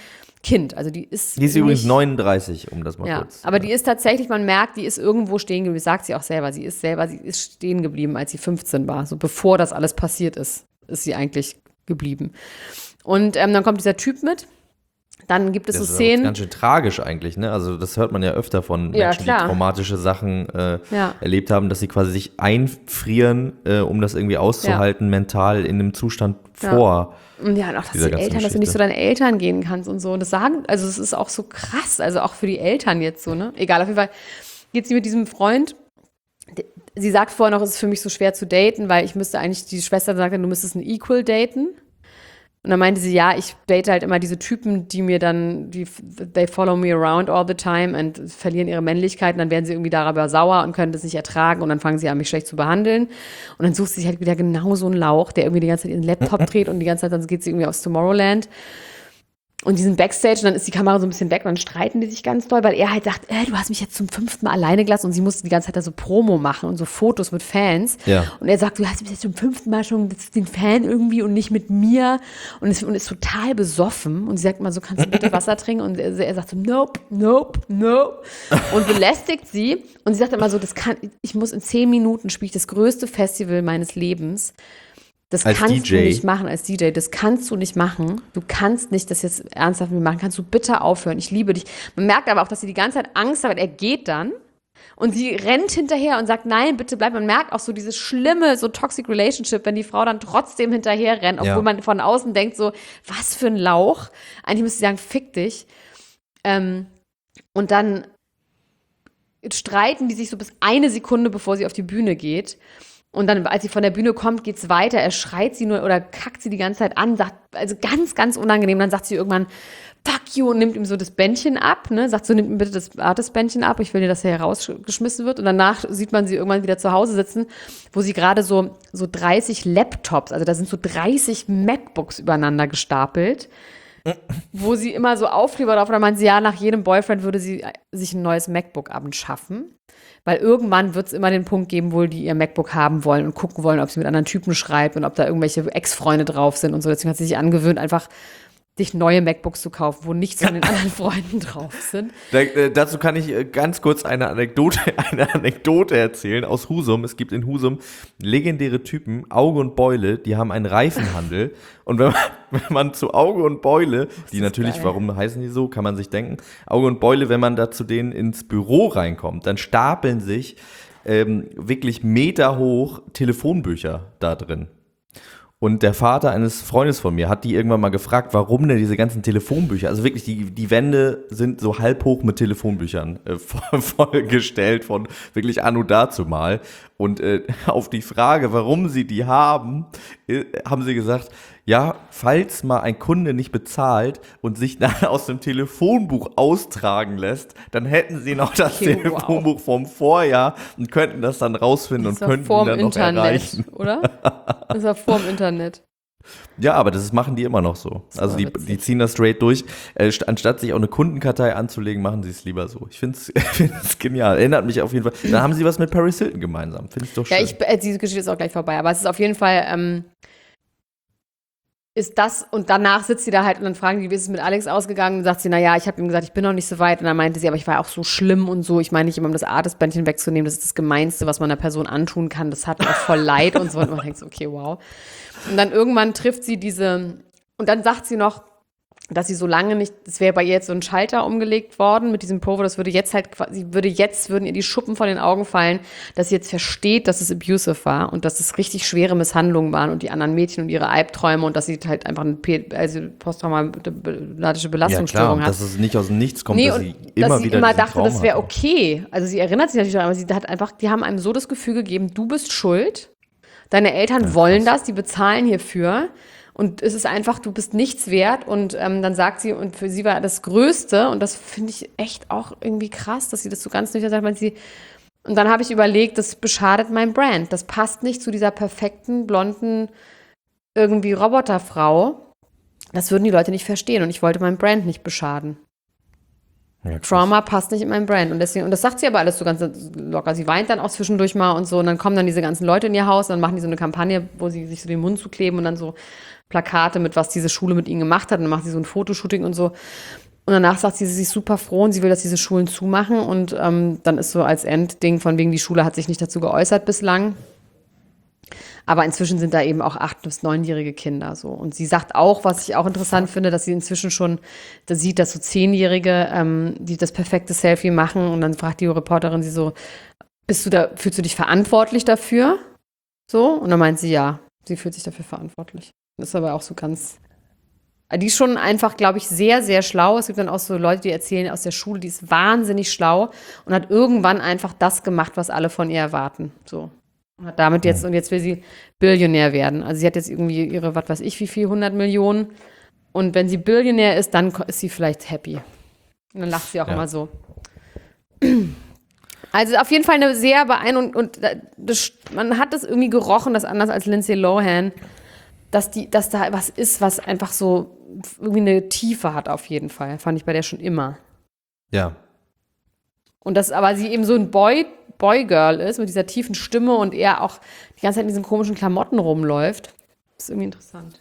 Kind. Also die ist Die ist nicht, übrigens neununddreißig, um das mal ja, kurz. aber die ist tatsächlich, man merkt, die ist irgendwo stehen geblieben. Das sagt sie auch selber. Sie ist selber, sie ist stehen geblieben, als sie fünfzehn war. So bevor das alles passiert ist, ist sie eigentlich geblieben. Und ähm, dann kommt dieser Typ mit. Dann gibt es das so ist Szenen. ganz schön tragisch eigentlich, ne? Also das hört man ja öfter von Ja, Menschen, klar. die traumatische Sachen äh, Ja. erlebt haben, dass sie quasi sich einfrieren, äh, um das irgendwie auszuhalten, mental in einem Zustand Ja. vor. Und ja, und auch, dass die dieser ganzen Eltern, dass du nicht zu deinen Eltern gehen kannst und so. Und das sagen, also es ist auch so krass, also auch für die Eltern jetzt so, ne? Egal, auf jeden Fall geht sie mit diesem Freund. Sie sagt vorher noch, es ist für mich so schwer zu daten, weil ich müsste eigentlich, die Schwester sagt, du müsstest einen Equal daten. Und dann meinte sie, ja, ich date halt immer diese Typen, die mir dann, die, they follow me around all the time und verlieren ihre Männlichkeit und dann werden sie irgendwie darüber sauer und können das nicht ertragen und dann fangen sie an, mich schlecht zu behandeln. Und dann sucht sie sich halt wieder genau so einen Lauch, der irgendwie die ganze Zeit ihren Laptop dreht und die ganze Zeit, dann geht sie irgendwie aus Tomorrowland. Und die sind Backstage und dann ist die Kamera so ein bisschen weg und dann streiten die sich ganz doll, weil er halt sagt, äh, du hast mich jetzt zum fünften Mal alleine gelassen und sie musste die ganze Zeit da so Promo machen und so Fotos mit Fans. Ja. Und er sagt, du hast mich jetzt zum fünften Mal schon den Fan irgendwie und nicht mit mir und ist, und ist total besoffen und sie sagt mal so, kannst du bitte Wasser trinken? Und er, er sagt so, nope, nope, nope und belästigt sie und sie sagt immer so, das kann, ich muss in zehn Minuten spiele ich das größte Festival meines Lebens. Das Als kannst D J. du nicht machen als D J. Das kannst du nicht machen. Du kannst nicht das jetzt ernsthaft mit mir machen. Kannst du bitte aufhören? Ich liebe dich. Man merkt aber auch, dass sie die ganze Zeit Angst hat. Er geht dann und sie rennt hinterher und sagt, nein, bitte bleib. Man merkt auch so dieses schlimme, so toxic relationship, wenn die Frau dann trotzdem hinterher rennt, obwohl Ja. man von außen denkt so, was für ein Lauch. Eigentlich müsste sie sagen, fick dich. Ähm, und dann streiten die sich so bis eine Sekunde, bevor sie auf die Bühne geht. Und dann, als sie von der Bühne kommt, geht's weiter. Er schreit sie nur oder kackt sie die ganze Zeit an, sagt, also ganz, ganz unangenehm. Dann sagt sie irgendwann, fuck you, und nimmt ihm so das Bändchen ab, ne? Sagt so, nimm ihm bitte das Artist-Bändchen ab. Ich will dir, dass er herausgeschmissen wird. Und danach sieht man sie irgendwann wieder zu Hause sitzen, wo sie gerade so, so dreißig Laptops, also da sind so dreißig MacBooks übereinander gestapelt, wo sie immer so Aufkleber drauf, oder meint sie, ja, nach jedem Boyfriend würde sie sich ein neues MacBook anschaffen. Weil irgendwann wird es immer den Punkt geben, wo die ihr MacBook haben wollen und gucken wollen, ob sie mit anderen Typen schreibt und ob da irgendwelche Ex-Freunde drauf sind und so. Deswegen hat sie sich angewöhnt, einfach sich neue MacBooks zu kaufen, wo nichts von den anderen Freunden drauf sind. Da, äh, dazu kann ich äh, ganz kurz eine Anekdote, eine Anekdote erzählen aus Husum. Es gibt in Husum legendäre Typen, Auge und Beule, die haben einen Reifenhandel. Und wenn man, wenn man zu Auge und Beule, die natürlich, geil. warum heißen die so, kann man sich denken, Auge und Beule, wenn man da zu denen ins Büro reinkommt, dann stapeln sich ähm, wirklich meterhoch Telefonbücher da drin. Und der Vater eines Freundes von mir hat die irgendwann mal gefragt, warum denn diese ganzen Telefonbücher, also wirklich, die, die Wände sind so halb hoch mit Telefonbüchern äh, voll, vollgestellt von wirklich anno dazumal. Und äh, auf die Frage, warum sie die haben, äh, haben sie gesagt, ja, falls mal ein Kunde nicht bezahlt und sich dann aus dem Telefonbuch austragen lässt, dann hätten sie noch das Okay, Telefonbuch wow. vom Vorjahr und könnten das dann rausfinden Das und könnten war ihn dann vorm noch erreichen. Internet, oder? Das war vorm Internet. Ja, aber das ist, machen die immer noch so. Das Also war die, witzig. die ziehen das straight durch. Äh, st- anstatt sich auch eine Kundenkartei anzulegen, machen sie es lieber so. Ich finde es genial. Erinnert mich auf jeden Fall. Dann haben sie was mit Paris Hilton gemeinsam. Finde ich doch schön. Ja, ich, äh, diese Geschichte ist auch gleich vorbei. Aber es ist auf jeden Fall, ähm, ist das, und danach sitzt sie da halt und dann fragen die, wie ist es mit Alex ausgegangen? Und sagt sie, naja, ich habe ihm gesagt, ich bin noch nicht so weit. Und dann meinte sie, aber ich war auch so schlimm und so. Ich meine nicht immer, um das Artist-Bändchen wegzunehmen. Das ist das Gemeinste, was man einer Person antun kann. Das hat mir auch voll leid und so. Und man denkt so, okay, wow. Und dann irgendwann trifft sie diese, und dann sagt sie noch, dass sie so lange nicht, es wäre bei ihr jetzt so ein Schalter umgelegt worden mit diesem Povo, das würde jetzt halt quasi, würde jetzt, würden ihr die Schuppen von den Augen fallen, dass sie jetzt versteht, dass es abusive war und dass es richtig schwere Misshandlungen waren und die anderen Mädchen und ihre Albträume und dass sie halt einfach eine P- also posttraumatische Belastungsstörung ja, klar, hat. dass es nicht aus dem Nichts kommt, Nee, dass und sie immer dass sie wieder immer diesen dachte, Traum das wäre hatte. okay. Also sie erinnert sich natürlich daran, aber sie hat einfach, die haben einem so das Gefühl gegeben, du bist schuld, deine Eltern Ja, wollen krass. das, die bezahlen hierfür. Und es ist einfach, du bist nichts wert. Und ähm, dann sagt sie, und für sie war das Größte, und das finde ich echt auch irgendwie krass, dass sie das so ganz nüchtern sagt, weil sie, und dann habe ich überlegt, das beschadet mein Brand. Das passt nicht zu dieser perfekten, blonden, irgendwie Roboterfrau. Das würden die Leute nicht verstehen. Und ich wollte mein Brand nicht beschaden. Ja, krass. Trauma passt nicht in mein Brand. Und deswegen, und das sagt sie aber alles so ganz locker. Sie weint dann auch zwischendurch mal und so. Und dann kommen dann diese ganzen Leute in ihr Haus und dann machen die so eine Kampagne, wo sie sich so den Mund zukleben und dann so Plakate mit, was diese Schule mit ihnen gemacht hat. Und dann macht sie so ein Fotoshooting und so. Und danach sagt sie, sie ist super froh und sie will, dass diese Schulen zumachen. Und ähm, dann ist so als Endding von wegen, die Schule hat sich nicht dazu geäußert bislang. Aber inzwischen sind da eben auch acht- bis neunjährige Kinder so. Und sie sagt auch, was ich auch interessant finde, dass sie inzwischen schon da sieht, dass so Zehnjährige, ähm, die das perfekte Selfie machen. Und dann fragt die Reporterin sie so, bist du da, fühlst du dich verantwortlich dafür? So? Und dann meint sie, ja, sie fühlt sich dafür verantwortlich. Das ist aber auch so ganz... Die ist schon einfach, glaube ich, sehr, sehr schlau. Es gibt dann auch so Leute, die erzählen aus der Schule, die ist wahnsinnig schlau und hat irgendwann einfach das gemacht, was alle von ihr erwarten. So. Und hat damit jetzt, und jetzt will sie Billionär werden. Also sie hat jetzt irgendwie ihre, was weiß ich, wie viel, hundert Millionen. Und wenn sie Billionär ist, dann ist sie vielleicht happy. Und dann lacht sie auch Ja. immer so. Also auf jeden Fall eine sehr beeindruckende, und das, man hat das irgendwie gerochen, das anders als Lindsay Lohan, dass, die, dass da was ist, was einfach so irgendwie eine Tiefe hat auf jeden Fall. Fand ich bei der schon immer. Ja. Und dass aber sie eben so ein Boy, Boy-Girl ist mit dieser tiefen Stimme und er auch die ganze Zeit in diesen komischen Klamotten rumläuft. Ist irgendwie interessant.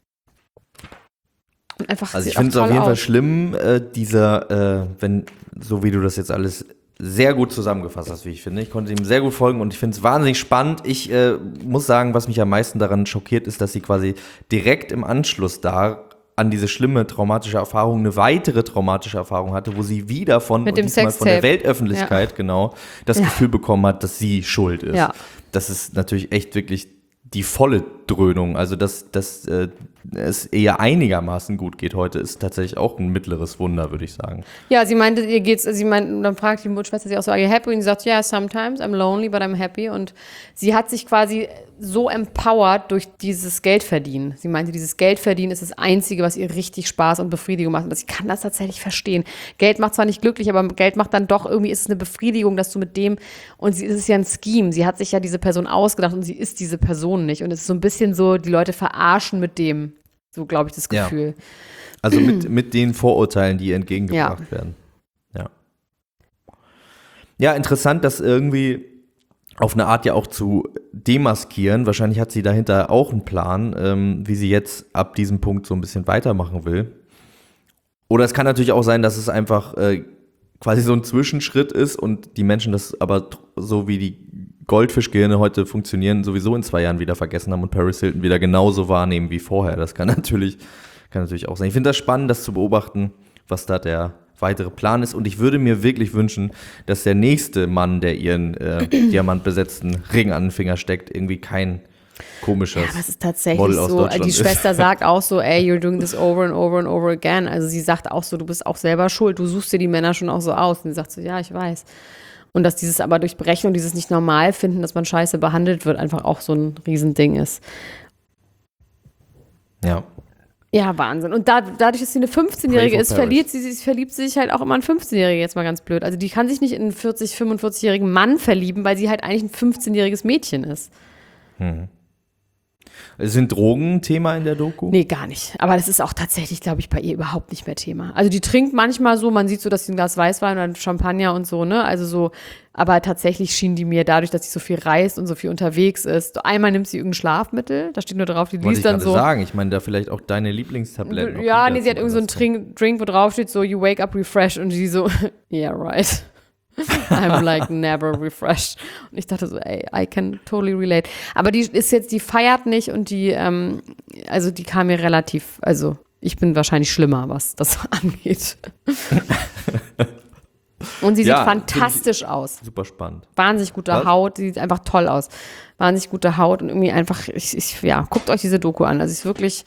Und einfach Also ich sieht auch finde es auf toll jeden Fall aus. schlimm, äh, dieser, äh, wenn, so wie du das jetzt alles sehr gut zusammengefasst hast, wie ich finde. Ich konnte ihm sehr gut folgen und ich finde es wahnsinnig spannend. Ich äh, muss sagen, was mich am meisten daran schockiert, ist, dass sie quasi direkt im Anschluss da an diese schlimme traumatische Erfahrung eine weitere traumatische Erfahrung hatte, wo sie wieder von, Mit dem diesmal von der Sextape. Weltöffentlichkeit, Ja. genau, das Ja. Gefühl bekommen hat, dass sie schuld ist. Ja. Das ist natürlich echt wirklich die volle Dröhnung. Also, dass, dass äh, es eher einigermaßen gut geht heute, ist tatsächlich auch ein mittleres Wunder, würde ich sagen. Ja, sie meinte, ihr geht's, sie meinte, dann fragt die Schwester sie auch so, are you happy? Und sie sagt, yeah, sometimes I'm lonely, but I'm happy. Und sie hat sich quasi so empowered durch dieses Geldverdienen. Sie meinte, dieses Geldverdienen ist das Einzige, was ihr richtig Spaß und Befriedigung macht. Und ich kann das tatsächlich verstehen. Geld macht zwar nicht glücklich, aber Geld macht dann doch irgendwie, ist es eine Befriedigung, dass du mit dem, und sie es ist ja ein Scheme. Sie hat sich ja diese Person ausgedacht und sie ist diese Person nicht. Und es ist so ein bisschen so, die Leute verarschen mit dem. So, glaube ich, das Ja. Gefühl. Also mit, mit den Vorurteilen, die ihr entgegengebracht Ja. werden. Ja. Ja, interessant, das irgendwie auf eine Art ja auch zu demaskieren. Wahrscheinlich hat sie dahinter auch einen Plan, ähm, wie sie jetzt ab diesem Punkt so ein bisschen weitermachen will. Oder es kann natürlich auch sein, dass es einfach äh, quasi so ein Zwischenschritt ist und die Menschen das aber tr- so wie die Goldfischgehirne heute funktionieren, sowieso in zwei Jahren wieder vergessen haben und Paris Hilton wieder genauso wahrnehmen wie vorher. Das kann natürlich, kann natürlich auch sein. Ich finde das spannend, das zu beobachten, was da der weitere Plan ist. Und ich würde mir wirklich wünschen, dass der nächste Mann, der ihren äh, diamantbesetzten Ring an den Finger steckt, irgendwie kein komisches Ja, aber es ist tatsächlich Model aus so. Deutschland Die ist. Schwester sagt auch so, ey, you're doing this over and over and over again. Also sie sagt auch so, du bist auch selber schuld. Du suchst dir die Männer schon auch so aus. Und sie sagt so, ja, ich weiß. Und dass dieses aber durch Berechnung, dieses nicht normal finden, dass man scheiße behandelt wird, einfach auch so ein Riesending ist. Ja. Ja, Wahnsinn. Und da, dadurch, dass sie eine fünfzehnjährige Pray for ist, Paris. verliert sie, sie verliebt sie sich halt auch immer in fünfzehnjährige, jetzt mal ganz blöd. Also die kann sich nicht in einen vierzig-, fünfundvierzigjährigen Mann verlieben, weil sie halt eigentlich ein fünfzehnjähriges Mädchen ist. Sind Drogen ein Thema in der Doku? Nee, gar nicht. Aber das ist auch tatsächlich, glaube ich, bei ihr überhaupt nicht mehr Thema. Also die trinkt manchmal so, man sieht so, dass sie ein Glas Weißwein oder Champagner und so, ne? Also so, aber tatsächlich schien die mir dadurch, dass sie so viel reist und so viel unterwegs ist. Einmal nimmt sie irgendein Schlafmittel, da steht nur drauf, die Wollte liest ich dann gerade so. sagen. Ich meine, da vielleicht auch deine Lieblingstabletten. Ja, nee, sie hat irgend so einen Drink, Drink, wo drauf steht, so, you wake up refreshed. Und sie so, yeah, right. I'm like never refreshed. Und ich dachte so, ey, I can totally relate. Aber die ist jetzt, die feiert nicht und die, ähm, also die kam mir relativ, also ich bin wahrscheinlich schlimmer, was das angeht. Und sie sieht Ja, fantastisch aus. Super spannend. Wahnsinnig gute Was? Haut, sie sieht einfach toll aus. Wahnsinnig gute Haut und irgendwie einfach, ich, ich, ja, guckt euch diese Doku an. Also es ist wirklich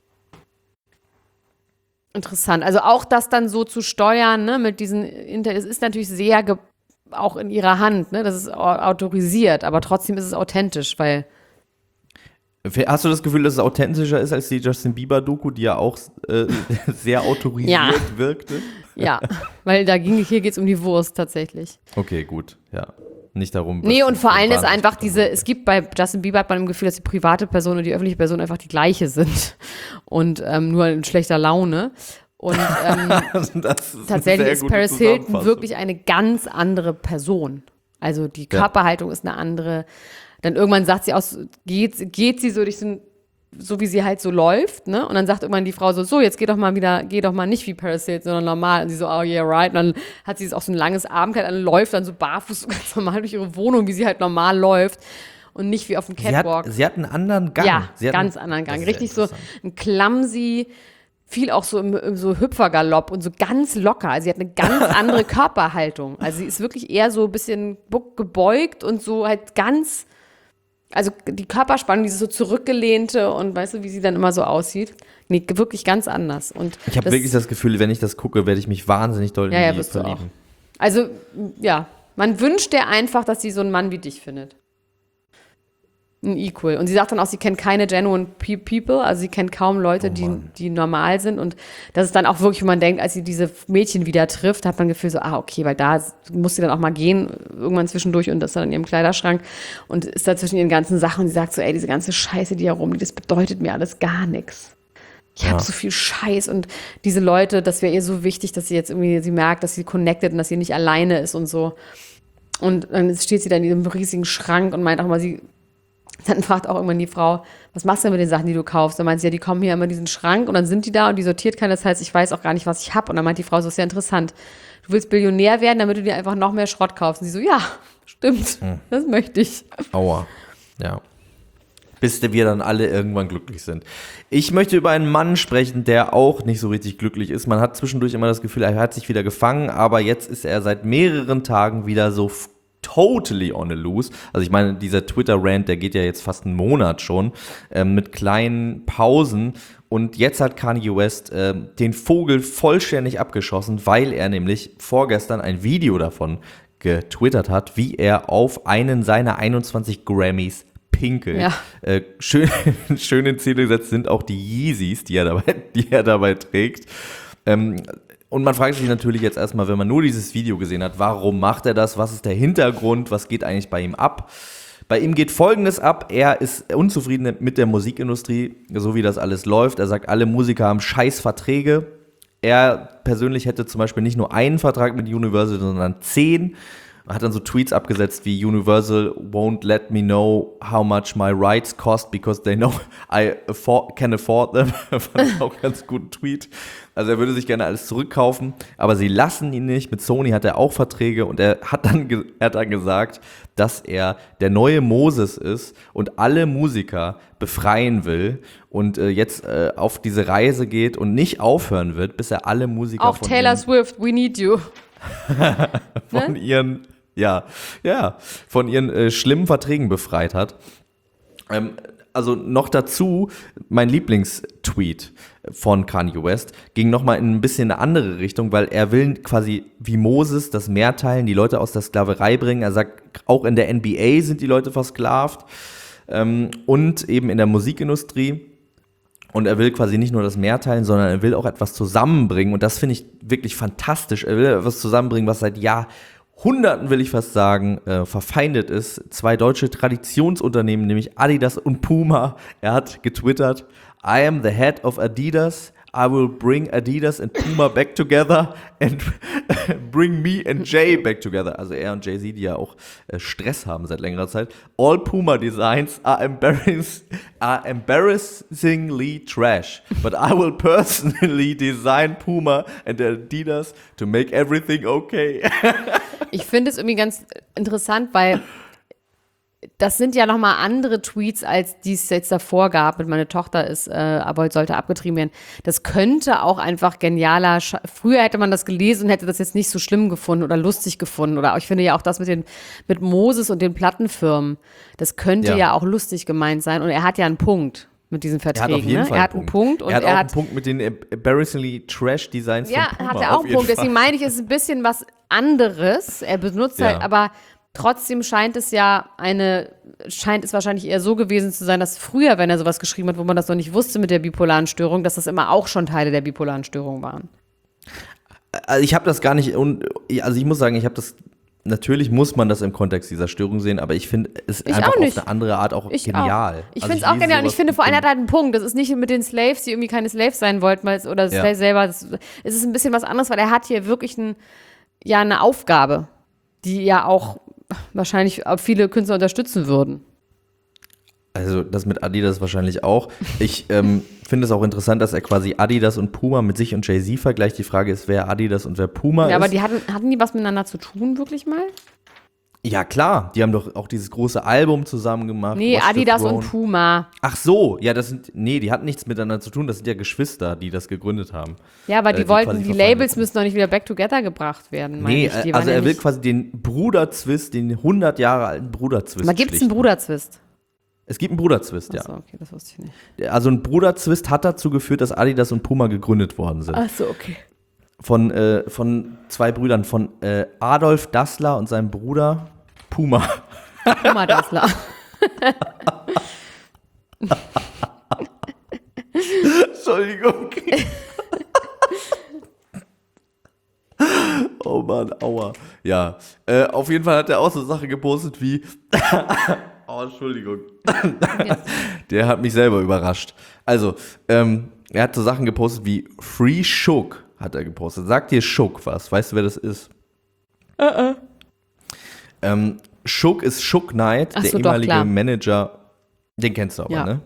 interessant. Also auch das dann so zu steuern, ne, mit diesen Inter, es ist natürlich sehr ge- auch in ihrer Hand, ne, das ist au- autorisiert, aber trotzdem ist es authentisch, weil Hast du das Gefühl, dass es authentischer ist als die Justin Bieber-Doku, die ja auch äh, sehr autorisiert Ja. wirkte? ja, weil da ging, hier geht es um die Wurst tatsächlich. Okay, gut, ja. Nicht darum. Nee, was und vor allem ist wahnsinnig einfach darum diese, geht. es gibt bei Justin Bieber hat man im Gefühl, dass die private Person und die öffentliche Person einfach die gleiche sind und ähm, nur in schlechter Laune. Und ähm, Also das ist eine tatsächlich sehr ist gute Paris Hilton Zusammenfassung. wirklich eine ganz andere Person. Also die Ja. Körperhaltung ist eine andere. Dann irgendwann sagt sie aus, geht, geht sie so durch so ein so wie sie halt so läuft, ne? Und dann sagt irgendwann die Frau so, so, jetzt geh doch mal wieder, geh doch mal nicht wie Paris Hilton, sondern normal. Und sie so, oh yeah, right. Und dann hat sie auch so ein langes Abendkleid an, läuft dann so barfuß so ganz normal durch ihre Wohnung, wie sie halt normal läuft. Und nicht wie auf dem Catwalk. Sie hat, sie hat einen anderen Gang. Ja, sie hat ganz einen, anderen Gang. Richtig so ein clumsy, viel auch so im, im so Hüpfergalopp und so ganz locker. Also sie hat eine ganz andere Körperhaltung. Also sie ist wirklich eher so ein bisschen gebeugt und so halt ganz, also die Körperspannung, dieses so zurückgelehnte und weißt du, wie sie dann immer so aussieht. Nee, wirklich ganz anders. Und ich habe wirklich das Gefühl, wenn ich das gucke, werde ich mich wahnsinnig doll in ja, ja, die wirst du verlieben. auch. Also, ja, man wünscht dir einfach, dass sie so einen Mann wie dich findet. Ein Equal. Und sie sagt dann auch, sie kennt keine genuine pe- people, also sie kennt kaum Leute, Oh die, Mann. die normal sind. Und das ist dann auch wirklich, wenn man denkt, als sie diese Mädchen wieder trifft, hat man das Gefühl so, ah, okay, weil da muss sie dann auch mal gehen, irgendwann zwischendurch und das dann in ihrem Kleiderschrank und ist da zwischen ihren ganzen Sachen und sie sagt so, ey, diese ganze Scheiße, die hier rumliegt, das bedeutet mir alles gar nichts. Ich habe Ja. so viel Scheiß und diese Leute, das wäre ihr so wichtig, dass sie jetzt irgendwie, sie merkt, dass sie connected und dass sie nicht alleine ist und so. Und dann steht sie da in diesem riesigen Schrank und meint auch mal, sie dann fragt auch irgendwann die Frau, was machst du denn mit den Sachen, die du kaufst? Dann meint sie, ja, die kommen hier immer in diesen Schrank und dann sind die da und die sortiert keiner. Das heißt, ich weiß auch gar nicht, was ich habe. Und dann meint die Frau, so ist ja interessant. Du willst Billionär werden, damit du dir einfach noch mehr Schrott kaufst. Und sie so, ja, stimmt, Hm. das möchte ich. Aua. Ja. Bis wir dann alle irgendwann glücklich sind. Ich möchte über einen Mann sprechen, der auch nicht so richtig glücklich ist. Man hat zwischendurch immer das Gefühl, er hat sich wieder gefangen, aber jetzt ist er seit mehreren Tagen wieder so f- totally on the loose. Also ich meine, dieser Twitter-Rant, der geht ja jetzt fast einen Monat schon, ähm, mit kleinen Pausen. Und jetzt hat Kanye West äh, den Vogel vollständig abgeschossen, weil er nämlich vorgestern ein Video davon getwittert hat, wie er auf einen seiner einundzwanzig Grammys pinkelt. Ja. Äh, schön, schön in Szene gesetzt sind auch die Yeezys, die er dabei, die er dabei trägt. Ähm, und man fragt sich natürlich jetzt erstmal, wenn man nur dieses Video gesehen hat, warum macht er das? Was ist der Hintergrund? Was geht eigentlich bei ihm ab? Bei ihm geht Folgendes ab. Er ist unzufrieden mit der Musikindustrie, so wie das alles läuft. Er sagt, alle Musiker haben scheiß Verträge. Er persönlich hätte zum Beispiel nicht nur einen Vertrag mit Universal, sondern zehn. Er hat dann so Tweets abgesetzt wie Universal won't let me know how much my rights cost because they know I afford, can afford them. Fand ich auch einen ganz guten Tweet. Also er würde sich gerne alles zurückkaufen, aber sie lassen ihn nicht. Mit Sony hat er auch Verträge und er hat dann, ge- er hat dann gesagt, dass er der neue Moses ist und alle Musiker befreien will und äh, jetzt äh, auf diese Reise geht und nicht aufhören wird, bis er alle Musiker Auch von Taylor ihren, Swift, we need you. von Ne? ihren ja, ja, von ihren äh, schlimmen Verträgen befreit hat. Ähm, also noch dazu, mein Lieblingstweet von Kanye West ging nochmal in ein bisschen eine andere Richtung, weil er will quasi wie Moses das Meer teilen, die Leute aus der Sklaverei bringen. Er sagt, auch in der N B A sind die Leute versklavt ähm, und eben in der Musikindustrie. Und er will quasi nicht nur das Meer teilen, sondern er will auch etwas zusammenbringen. Und das finde ich wirklich fantastisch. Er will etwas zusammenbringen, was seit Jahrhunderten, will ich fast sagen, äh, verfeindet ist. Zwei deutsche Traditionsunternehmen, nämlich Adidas und Puma. Er hat getwittert, I am the head of Adidas. I will bring Adidas and Puma back together and bring me and Jay back together. Also er und Jay-Z, die ja auch äh, Stress haben seit längerer Zeit. All Puma designs are, embarrass- are embarrassingly trash. But I will personally design Puma and Adidas to make everything okay. Ich finde es irgendwie ganz interessant, weil das sind ja nochmal andere Tweets, als die es jetzt davor gab. Mit meine Tochter ist, äh, aber sollte abgetrieben werden. Das könnte auch einfach genialer. Sch- Früher hätte man das gelesen und hätte das jetzt nicht so schlimm gefunden oder lustig gefunden. Oder ich finde ja auch das mit den mit Moses und den Plattenfirmen. Das könnte Ja. ja, auch lustig gemeint sein. Und er hat ja einen Punkt mit diesen Er hat Verträgen. auf jeden ne? Fall Er hat einen Punkt und er hat er auch hat einen Punkt mit den embarrassingly trash Designs ja, von Puma. hat er auch auf einen jeden Punkt. Fall. Deswegen meine ich, es ist ein bisschen was anderes. Er benutzt Ja. halt, aber trotzdem scheint es ja eine, scheint es wahrscheinlich eher so gewesen zu sein, dass früher, wenn er sowas geschrieben hat, wo man das noch nicht wusste mit der bipolaren Störung, dass das immer auch schon Teile der bipolaren Störung waren. Also ich habe das gar nicht, un- also ich muss sagen, ich habe das, natürlich muss man das im Kontext dieser Störung sehen, aber ich finde es Ich einfach auch auf nicht. eine andere Art auch Ich genial. Auch. Ich Also finde es auch lese genial und ich sowas finde vor allem, er und hat halt einen Punkt. Das ist nicht mit den Slaves, die irgendwie keine Slaves sein wollten, weil es, oder Ja. Slave selber. Das, es ist ein bisschen was anderes, weil er hat hier wirklich ein, ja, eine Aufgabe, die ja auch wahrscheinlich viele Künstler unterstützen würden. Also das mit Adidas wahrscheinlich auch. Ich ähm, finde es auch interessant, dass er quasi Adidas und Puma mit sich und Jay-Z vergleicht. Die Frage ist, wer Adidas und wer Puma Ja, ist. aber die hatten, hatten die was miteinander zu tun, wirklich mal? Ja, klar. Die haben doch auch dieses große Album zusammen gemacht. Nee, Watch the Adidas Throne. und Puma. Ach so, ja, das sind, nee, die hatten nichts miteinander zu tun. Das sind ja Geschwister, die das gegründet haben. Ja, aber die Äh, die wollten, quasi die verfeindet Labels sind. müssen doch nicht wieder back together gebracht werden, meine Nee, ich. Die äh, waren also ja er will nicht, quasi den Bruderzwist, den hundert Jahre alten Bruderzwist aber gibt es einen schlichten. Bruderzwist? Es gibt einen Bruderzwist, ja. Achso, okay, das wusste ich nicht. Also ein Bruderzwist hat dazu geführt, dass Adidas und Puma gegründet worden sind. Achso, okay. Von, äh, von zwei Brüdern, von äh, Adolf Dassler und seinem Bruder Puma. Puma Dassler. Entschuldigung. Oh Mann, aua. Ja, äh, auf jeden Fall hat er auch so Sachen gepostet wie oh, Entschuldigung. Der hat mich selber überrascht. Also, ähm, er hat so Sachen gepostet wie Free Shook hat er gepostet. Sagt dir Shook was? Weißt du, wer das ist? Uh-uh. Ähm, Shook ist Shook Knight, Ach der so, doch, ehemalige klar. Manager. Den kennst du aber, Ja. ne?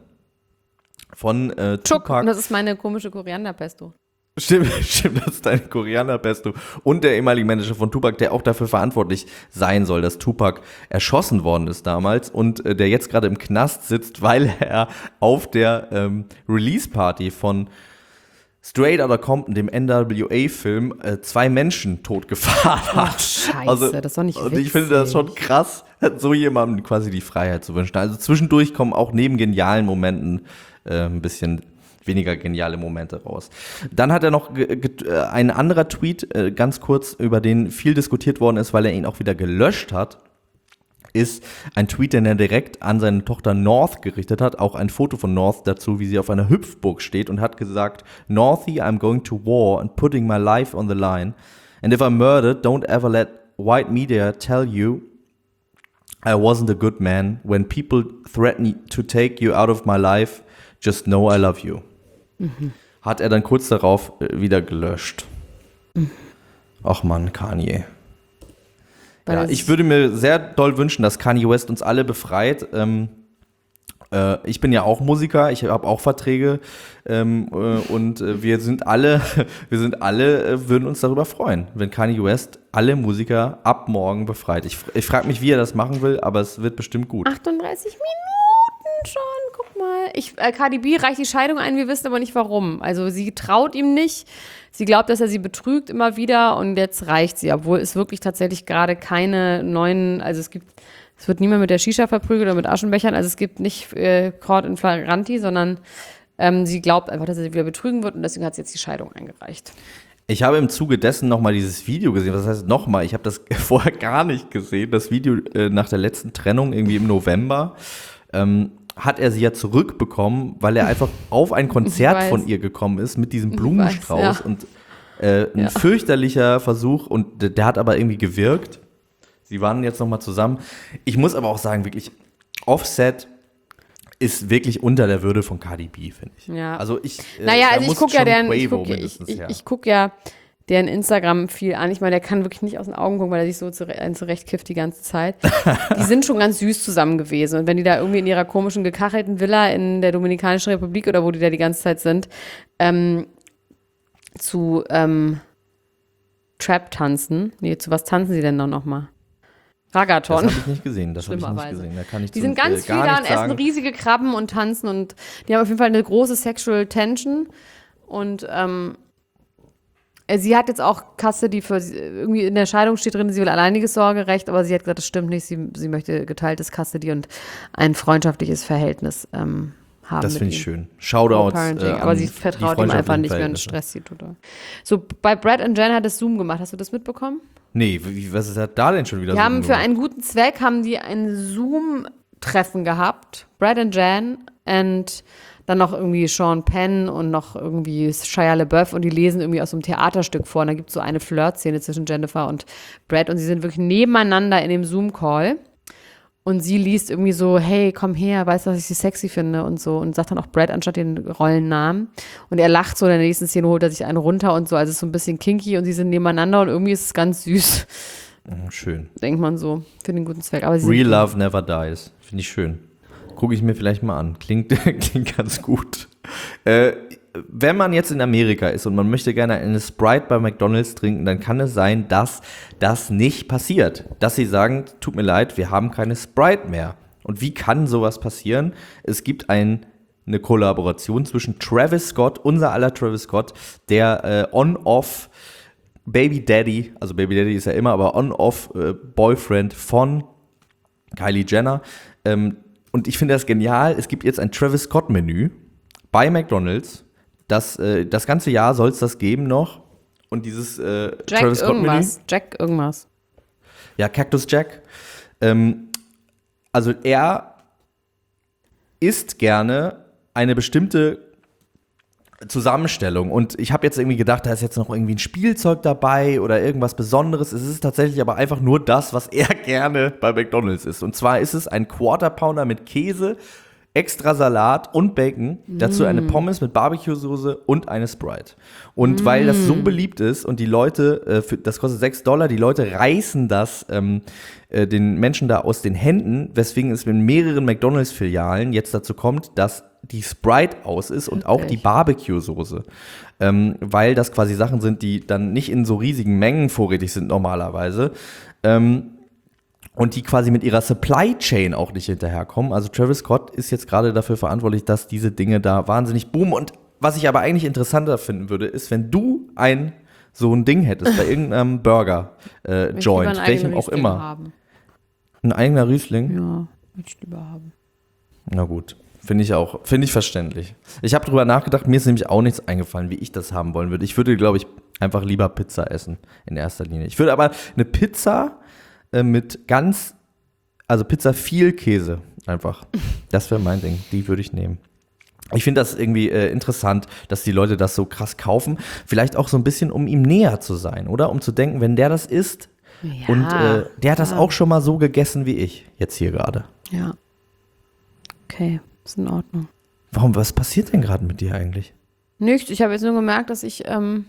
Von äh, Chuck, Tupac. und das ist meine komische Korianderpesto. Stimmt, stimmt, das ist dein Koreaner-Pesto. Und der ehemalige Manager von Tupac, der auch dafür verantwortlich sein soll, dass Tupac erschossen worden ist damals und äh, der jetzt gerade im Knast sitzt, weil er auf der ähm, Release-Party von Straight Outta Compton, dem N W A-Film, äh, zwei Menschen totgefahren hat. Ach, scheiße, das ist doch nicht Und ich finde das schon krass, so jemandem quasi die Freiheit zu wünschen. Also zwischendurch kommen auch neben genialen Momenten äh, ein bisschen weniger geniale Momente raus. Dann hat er noch ge- ge- äh, ein anderer Tweet, äh, ganz kurz, über den viel diskutiert worden ist, weil er ihn auch wieder gelöscht hat, ist ein Tweet, den er direkt an seine Tochter North gerichtet hat, auch ein Foto von North dazu, wie sie auf einer Hüpfburg steht und hat gesagt, Northie, I'm going to war and putting my life on the line. And if I'm murdered, don't ever let white media tell you I wasn't a good man. When people threaten to take you out of my life, just know I love you. Mhm. Hat er dann kurz darauf äh, wieder gelöscht. Mhm. Ach Mann, Kanye. Weil Ja, das- ich würde mir sehr doll wünschen, dass Kanye West uns alle befreit. Ähm, äh, ich bin ja auch Musiker, ich habe auch Verträge ähm, äh, und äh, wir sind alle, wir sind alle, äh, würden uns darüber freuen, wenn Kanye West alle Musiker ab morgen befreit. Ich, ich frage mich, wie er das machen will, aber es wird bestimmt gut. achtunddreißig Minuten schon, guck mal. Ich, äh, Cardi B reicht die Scheidung ein, wir wissen aber nicht warum. Also sie traut ihm nicht, sie glaubt, dass er sie betrügt immer wieder und jetzt reicht sie, obwohl es wirklich tatsächlich gerade keine neuen, also es gibt, es wird niemand mit der Shisha verprügelt oder mit Aschenbechern, also es gibt nicht äh, Court in Flagranti, sondern ähm, sie glaubt einfach, dass er sie wieder betrügen wird und deswegen hat sie jetzt die Scheidung eingereicht. Ich habe im Zuge dessen nochmal dieses Video gesehen. Was heißt nochmal? Ich habe das vorher gar nicht gesehen. Das Video äh, nach der letzten Trennung, irgendwie im November, ähm, hat er sie ja zurückbekommen, weil er einfach auf ein Konzert weiß. von ihr gekommen ist mit diesem Ich Blumenstrauß. weiß, ja. Und äh, ein Ja. fürchterlicher Versuch und der, der hat aber irgendwie gewirkt. Sie waren jetzt nochmal zusammen. Ich muss aber auch sagen, wirklich, Offset ist wirklich unter der Würde von Cardi B, finde ich. Ja. Also ich, äh, Naja, da also ich muss gucke ja schon deren, ich Quavo guck, ja- ich, mindestens ich, her. ich guck ja deren Instagram viel an. Ich meine, der kann wirklich nicht aus den Augen gucken, weil er sich so zure- einen zurechtkifft die ganze Zeit. Die sind schon ganz süß zusammen gewesen. Und wenn die da irgendwie in ihrer komischen gekachelten Villa in der Dominikanischen Republik oder wo die da die ganze Zeit sind, ähm, zu ähm, Trap tanzen. Nee, zu was tanzen sie denn noch nochmal? Das Ragaton. habe ich nicht gesehen, das habe ich nicht Schlimmerweise. gesehen. Da kann ich Die zu- sind ganz äh, viel gar da und nichts essen sagen. riesige Krabben und tanzen und die haben auf jeden Fall eine große Sexual Tension und ähm, äh, sie hat jetzt auch Kasse, die für sie, irgendwie in der Scheidung steht drin, sie will alleiniges Sorgerecht, aber sie hat gesagt, das stimmt nicht, sie, sie möchte geteiltes Custody und ein freundschaftliches Verhältnis ähm, haben. Das mit finde ich ihm. schön. Shoutouts. Co-Parenting, äh, aber an sie die vertraut ihm einfach freundschaftlichen nicht mehr und Verhältnisse. stresst sie total. So, bei Brad und Jen hat es Zoom gemacht, hast du das mitbekommen? Nee, wie, was ist da denn schon wieder Die so haben für gemacht? einen guten Zweck haben die ein Zoom-Treffen gehabt. Brad und Jan und dann noch irgendwie Sean Penn und noch irgendwie Shia LaBeouf und die lesen irgendwie aus so einem Theaterstück vor. Und da gibt es so eine Flirt-Szene zwischen Jennifer und Brad und sie sind wirklich nebeneinander in dem Zoom-Call. Und sie liest irgendwie so, hey, komm her, weißt du, dass ich sie sexy finde und so. Und sagt dann auch Brad anstatt den Rollennamen. Und er lacht so, in der nächsten Szene holt er sich einen runter und so. Also es ist so ein bisschen kinky und sie sind nebeneinander und irgendwie ist es ganz süß. Mhm, schön. Denkt man so, für den guten Zweck. Aber sie Real sind Love Never Dies. Finde ich schön. gucke ich mir vielleicht mal an. Klingt, klingt ganz gut. Äh, wenn man jetzt in Amerika ist und man möchte gerne eine Sprite bei McDonald's trinken, dann kann es sein, dass das nicht passiert. Dass sie sagen, tut mir leid, wir haben keine Sprite mehr. Und wie kann sowas passieren? Es gibt ein, eine Kollaboration zwischen Travis Scott, unser aller Travis Scott, der äh, On-Off Baby Daddy, also Baby Daddy ist ja immer, aber On-Off äh, Boyfriend von Kylie Jenner. Ähm, und ich finde das genial. Es gibt jetzt ein Travis Scott-Menü bei McDonald's. Das, äh, das ganze Jahr soll es das geben noch. Und dieses äh, Jack Travis Scott-Menü. irgendwas. Jack irgendwas. Ja, Cactus Jack. Ähm, also er isst gerne eine bestimmte Zusammenstellung. Und ich habe jetzt irgendwie gedacht, da ist jetzt noch irgendwie ein Spielzeug dabei oder irgendwas Besonderes. Es ist tatsächlich aber einfach nur das, was er gerne bei McDonald's isst. Und zwar ist es ein Quarter Pounder mit Käse, extra Salat und Bacon, dazu eine Pommes mit Barbecue-Soße und eine Sprite. Und mm. weil das so beliebt ist und die Leute, äh, für, das kostet sechs Dollar, die Leute reißen das ähm, äh, den Menschen da aus den Händen, weswegen es in mehreren McDonalds-Filialen jetzt dazu kommt, dass die Sprite aus ist und Wirklich? auch die Barbecue-Soße. Ähm, weil das quasi Sachen sind, die dann nicht in so riesigen Mengen vorrätig sind normalerweise. Ähm, Und die quasi mit ihrer Supply Chain auch nicht hinterherkommen. Also Travis Scott ist jetzt gerade dafür verantwortlich, dass diese Dinge da wahnsinnig boomen. Und was ich aber eigentlich interessanter finden würde, ist, wenn du ein so ein Ding hättest bei irgendeinem Burger-Joint, äh, welchem auch immer. Haben. Ein eigener Riesling? Ja, würde ich lieber haben. Na gut, finde ich auch, finde ich verständlich. Ich habe drüber nachgedacht, mir ist nämlich auch nichts eingefallen, wie ich das haben wollen würde. Ich würde, glaube ich, einfach lieber Pizza essen in erster Linie. Ich würde aber eine Pizza mit ganz, also Pizza viel Käse einfach. Das wäre mein Ding, die würde ich nehmen. Ich finde das irgendwie äh, interessant, dass die Leute das so krass kaufen. Vielleicht auch so ein bisschen, um ihm näher zu sein, oder? Um zu denken, wenn der das isst Ja, und äh, der hat das ja. auch schon mal so gegessen wie ich, jetzt hier gerade. Ja. Okay, ist in Ordnung. Warum, was passiert denn gerade mit dir eigentlich? Nichts, ich habe jetzt nur gemerkt, dass ich ähm,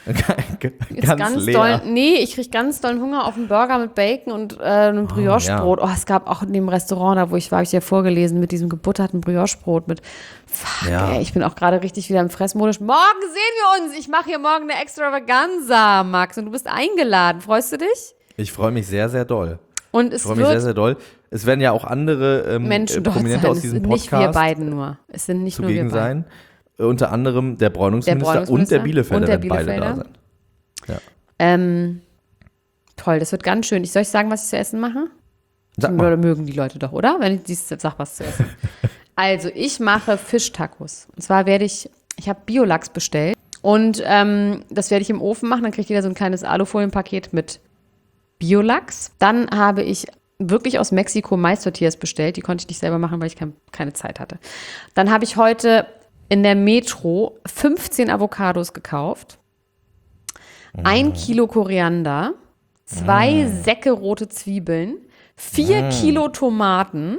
jetzt ganz, ganz leer. doll, nee, ich kriege ganz dollen Hunger auf einen Burger mit Bacon und äh, einem Brioche-Brot. Oh, es gab auch in dem Restaurant, da wo ich war, habe ich ja vorgelesen, mit diesem gebutterten Brioche-Brot mit, fuck, Ja. ey, ich bin auch gerade richtig wieder im Fressmodus. Morgen sehen wir uns, ich mache hier morgen eine Extravaganza, Max, und du bist eingeladen. Freust du dich? Ich freue mich sehr, sehr doll. Und Ich es freue mich sehr, wird sehr doll. Es werden ja auch andere ähm, Menschen äh, dort Prominente sein, aus es diesem sind nicht wir Podcast beiden nur. Es sind nicht nur wir zugegen beiden. sein. Äh, unter anderem der Bräunungsminister, Der und der Bräunungsminister Bielefelder und der werden beide da Bielefelder. sein. Ähm, toll, das wird ganz schön. Ich soll ich sagen, was ich zu essen mache? Sag Oder mal. mögen die Leute doch, oder? Wenn ich dies sag, was zu essen. Also, ich mache Fischtacos. Und zwar werde ich, ich habe Biolachs bestellt und ähm, das werde ich im Ofen machen. Dann kriegt jeder so ein kleines Alufolienpaket mit Biolachs. Dann habe ich wirklich aus Mexiko Mais-Tortillas bestellt. Die konnte ich nicht selber machen, weil ich kein, keine Zeit hatte. Dann habe ich heute in der Metro fünfzehn Avocados gekauft. Ein Kilo Koriander, zwei Säcke rote Zwiebeln, vier Kilo Tomaten,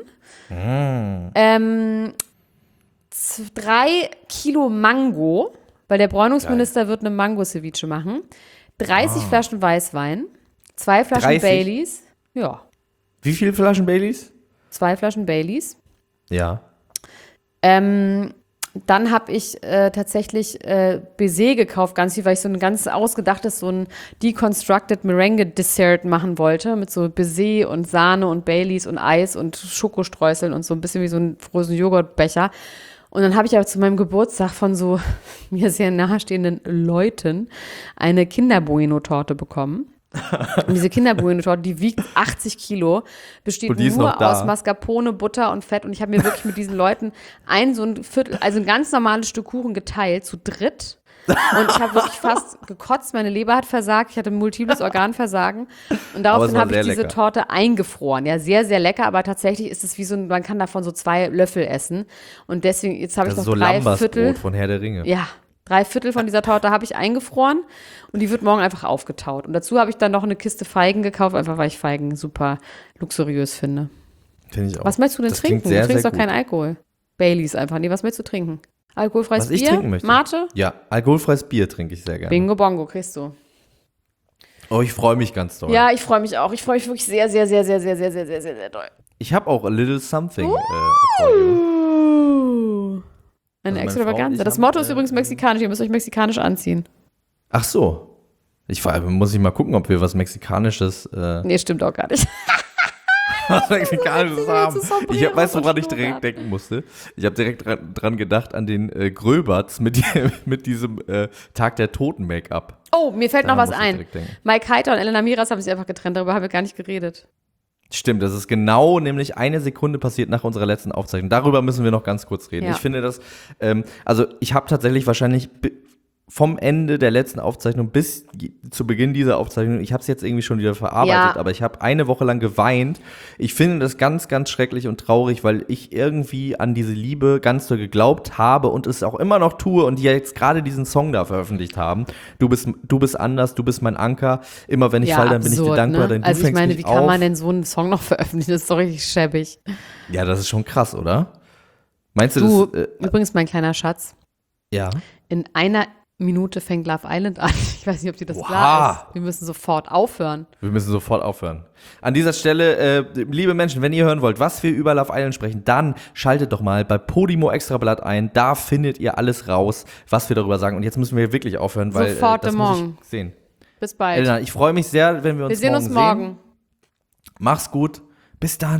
ähm, z- drei Kilo Mango, weil der Bräunungsminister wird eine Mango-Ceviche machen, dreißig Flaschen Weißwein, zwei Flaschen dreißig? Baileys, ja, Wie viele Flaschen Baileys? zwei Flaschen Baileys. Ja. Ähm, dann habe ich äh, tatsächlich äh, Baiser gekauft, ganz viel, weil ich so ein ganz ausgedachtes, so ein deconstructed Merengue-Dessert machen wollte, mit so Baiser und Sahne und Baileys und Eis und Schokostreuseln und so ein bisschen wie so ein frozen Joghurtbecher. Und dann habe ich aber zu meinem Geburtstag von so mir sehr nahestehenden Leuten eine Kinder-Bueno-Torte bekommen. Und diese Kinder-Bueno-Torte, die wiegt achtzig Kilo, besteht Und die ist nur noch da. aus Mascarpone, Butter und Fett. Und ich habe mir wirklich mit diesen Leuten ein so ein Viertel, also ein ganz normales Stück Kuchen geteilt, zu dritt. Und ich habe wirklich fast gekotzt, meine Leber hat versagt, ich hatte multiples Organversagen. Und Aber es daraufhin war habe ich sehr diese lecker. Torte eingefroren. Ja, sehr, sehr lecker, aber tatsächlich ist es wie so ein, man kann davon so zwei Löffel essen. Und deswegen, jetzt habe ich Das noch ist so drei Viertel. Lambersbrot von Herr der Ringe. Ja, drei Viertel von dieser Torte habe ich eingefroren und die wird morgen einfach aufgetaut. Und dazu habe ich dann noch eine Kiste Feigen gekauft, einfach weil ich Feigen super luxuriös finde. Finde ich auch. Was möchtest du denn Das klingt trinken? Sehr, du trinkst sehr doch keinen gut. Alkohol. Baileys einfach. Nee, was möchtest du trinken? Alkoholfreies Was ich Bier? trinken möchte? Mate? Ja, alkoholfreies Bier trinke ich sehr gerne. Bingo Bongo kriegst du. Oh, ich freue mich ganz doll. Ja, ich freue mich auch. Ich freue mich wirklich sehr, sehr, sehr, sehr, sehr, sehr, sehr, sehr, sehr, sehr doll. Ich habe auch a little something uh. äh, for you. Eine Also meine Extravaganza. Frau und ich Das haben, Motto ist äh, übrigens mexikanisch. Ihr müsst euch mexikanisch anziehen. Ach so. Ich frage, muss ich mal gucken, ob wir was Mexikanisches, äh, Nee, stimmt auch gar nicht. was Mexikanisches haben. so Sombrero Ich hab, weißt du, woran ich und direkt Schnurrbart. denken musste? Ich habe direkt dran, dran gedacht an den äh, Gröberts mit, die, mit diesem äh, Tag der Toten-Make-up. Oh, mir fällt noch Daran was musste ich ein. direkt denken. Mike Heiter und Elena Miras haben sich einfach getrennt. Darüber haben wir gar nicht geredet. Stimmt, das ist genau nämlich eine Sekunde passiert nach unserer letzten Aufzeichnung. Darüber müssen wir noch ganz kurz reden. Ja. Ich finde das, ähm, also ich habe tatsächlich wahrscheinlich bi- vom Ende der letzten Aufzeichnung bis j- zu Beginn dieser Aufzeichnung, ich habe es jetzt irgendwie schon wieder verarbeitet, Ja. aber ich habe eine Woche lang geweint. Ich finde das ganz, ganz schrecklich und traurig, weil ich irgendwie an diese Liebe ganz so geglaubt habe und es auch immer noch tue und die jetzt gerade diesen Song da veröffentlicht haben. Du bist, du bist anders, du bist mein Anker. Immer wenn ich Ja, falle, dann bin ich dir absurd, dankbar, ne? denn du Also ich fängst meine, mich wie kann auf. man denn so einen Song noch veröffentlichen? Das ist doch richtig schäbig. Ja, das ist schon krass, oder? Meinst du, Du, das? Äh, übrigens, mein kleiner Schatz, ja. in einer Minute fängt Love Island an. Ich weiß nicht, ob dir das Wow. klar ist. Wir müssen sofort aufhören. Wir müssen sofort aufhören. An dieser Stelle, äh, liebe Menschen, wenn ihr hören wollt, was wir über Love Island sprechen, dann schaltet doch mal bei Podimo Extrablatt ein. Da findet ihr alles raus, was wir darüber sagen. Und jetzt müssen wir wirklich aufhören, weil Sofort äh, das de muss morgen. ich sehen. Bis bald. Elena, ich freue mich sehr, wenn wir uns wir sehen morgen uns morgen. sehen. Mach's gut. Bis dann.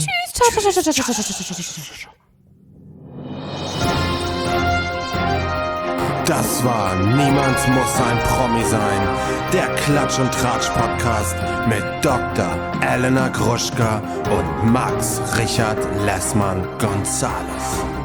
Das war Niemand muss ein Promi sein. Der Klatsch und Tratsch Podcast mit Doktor Elena Gruschka und Max Richard Lessmann Gonzales.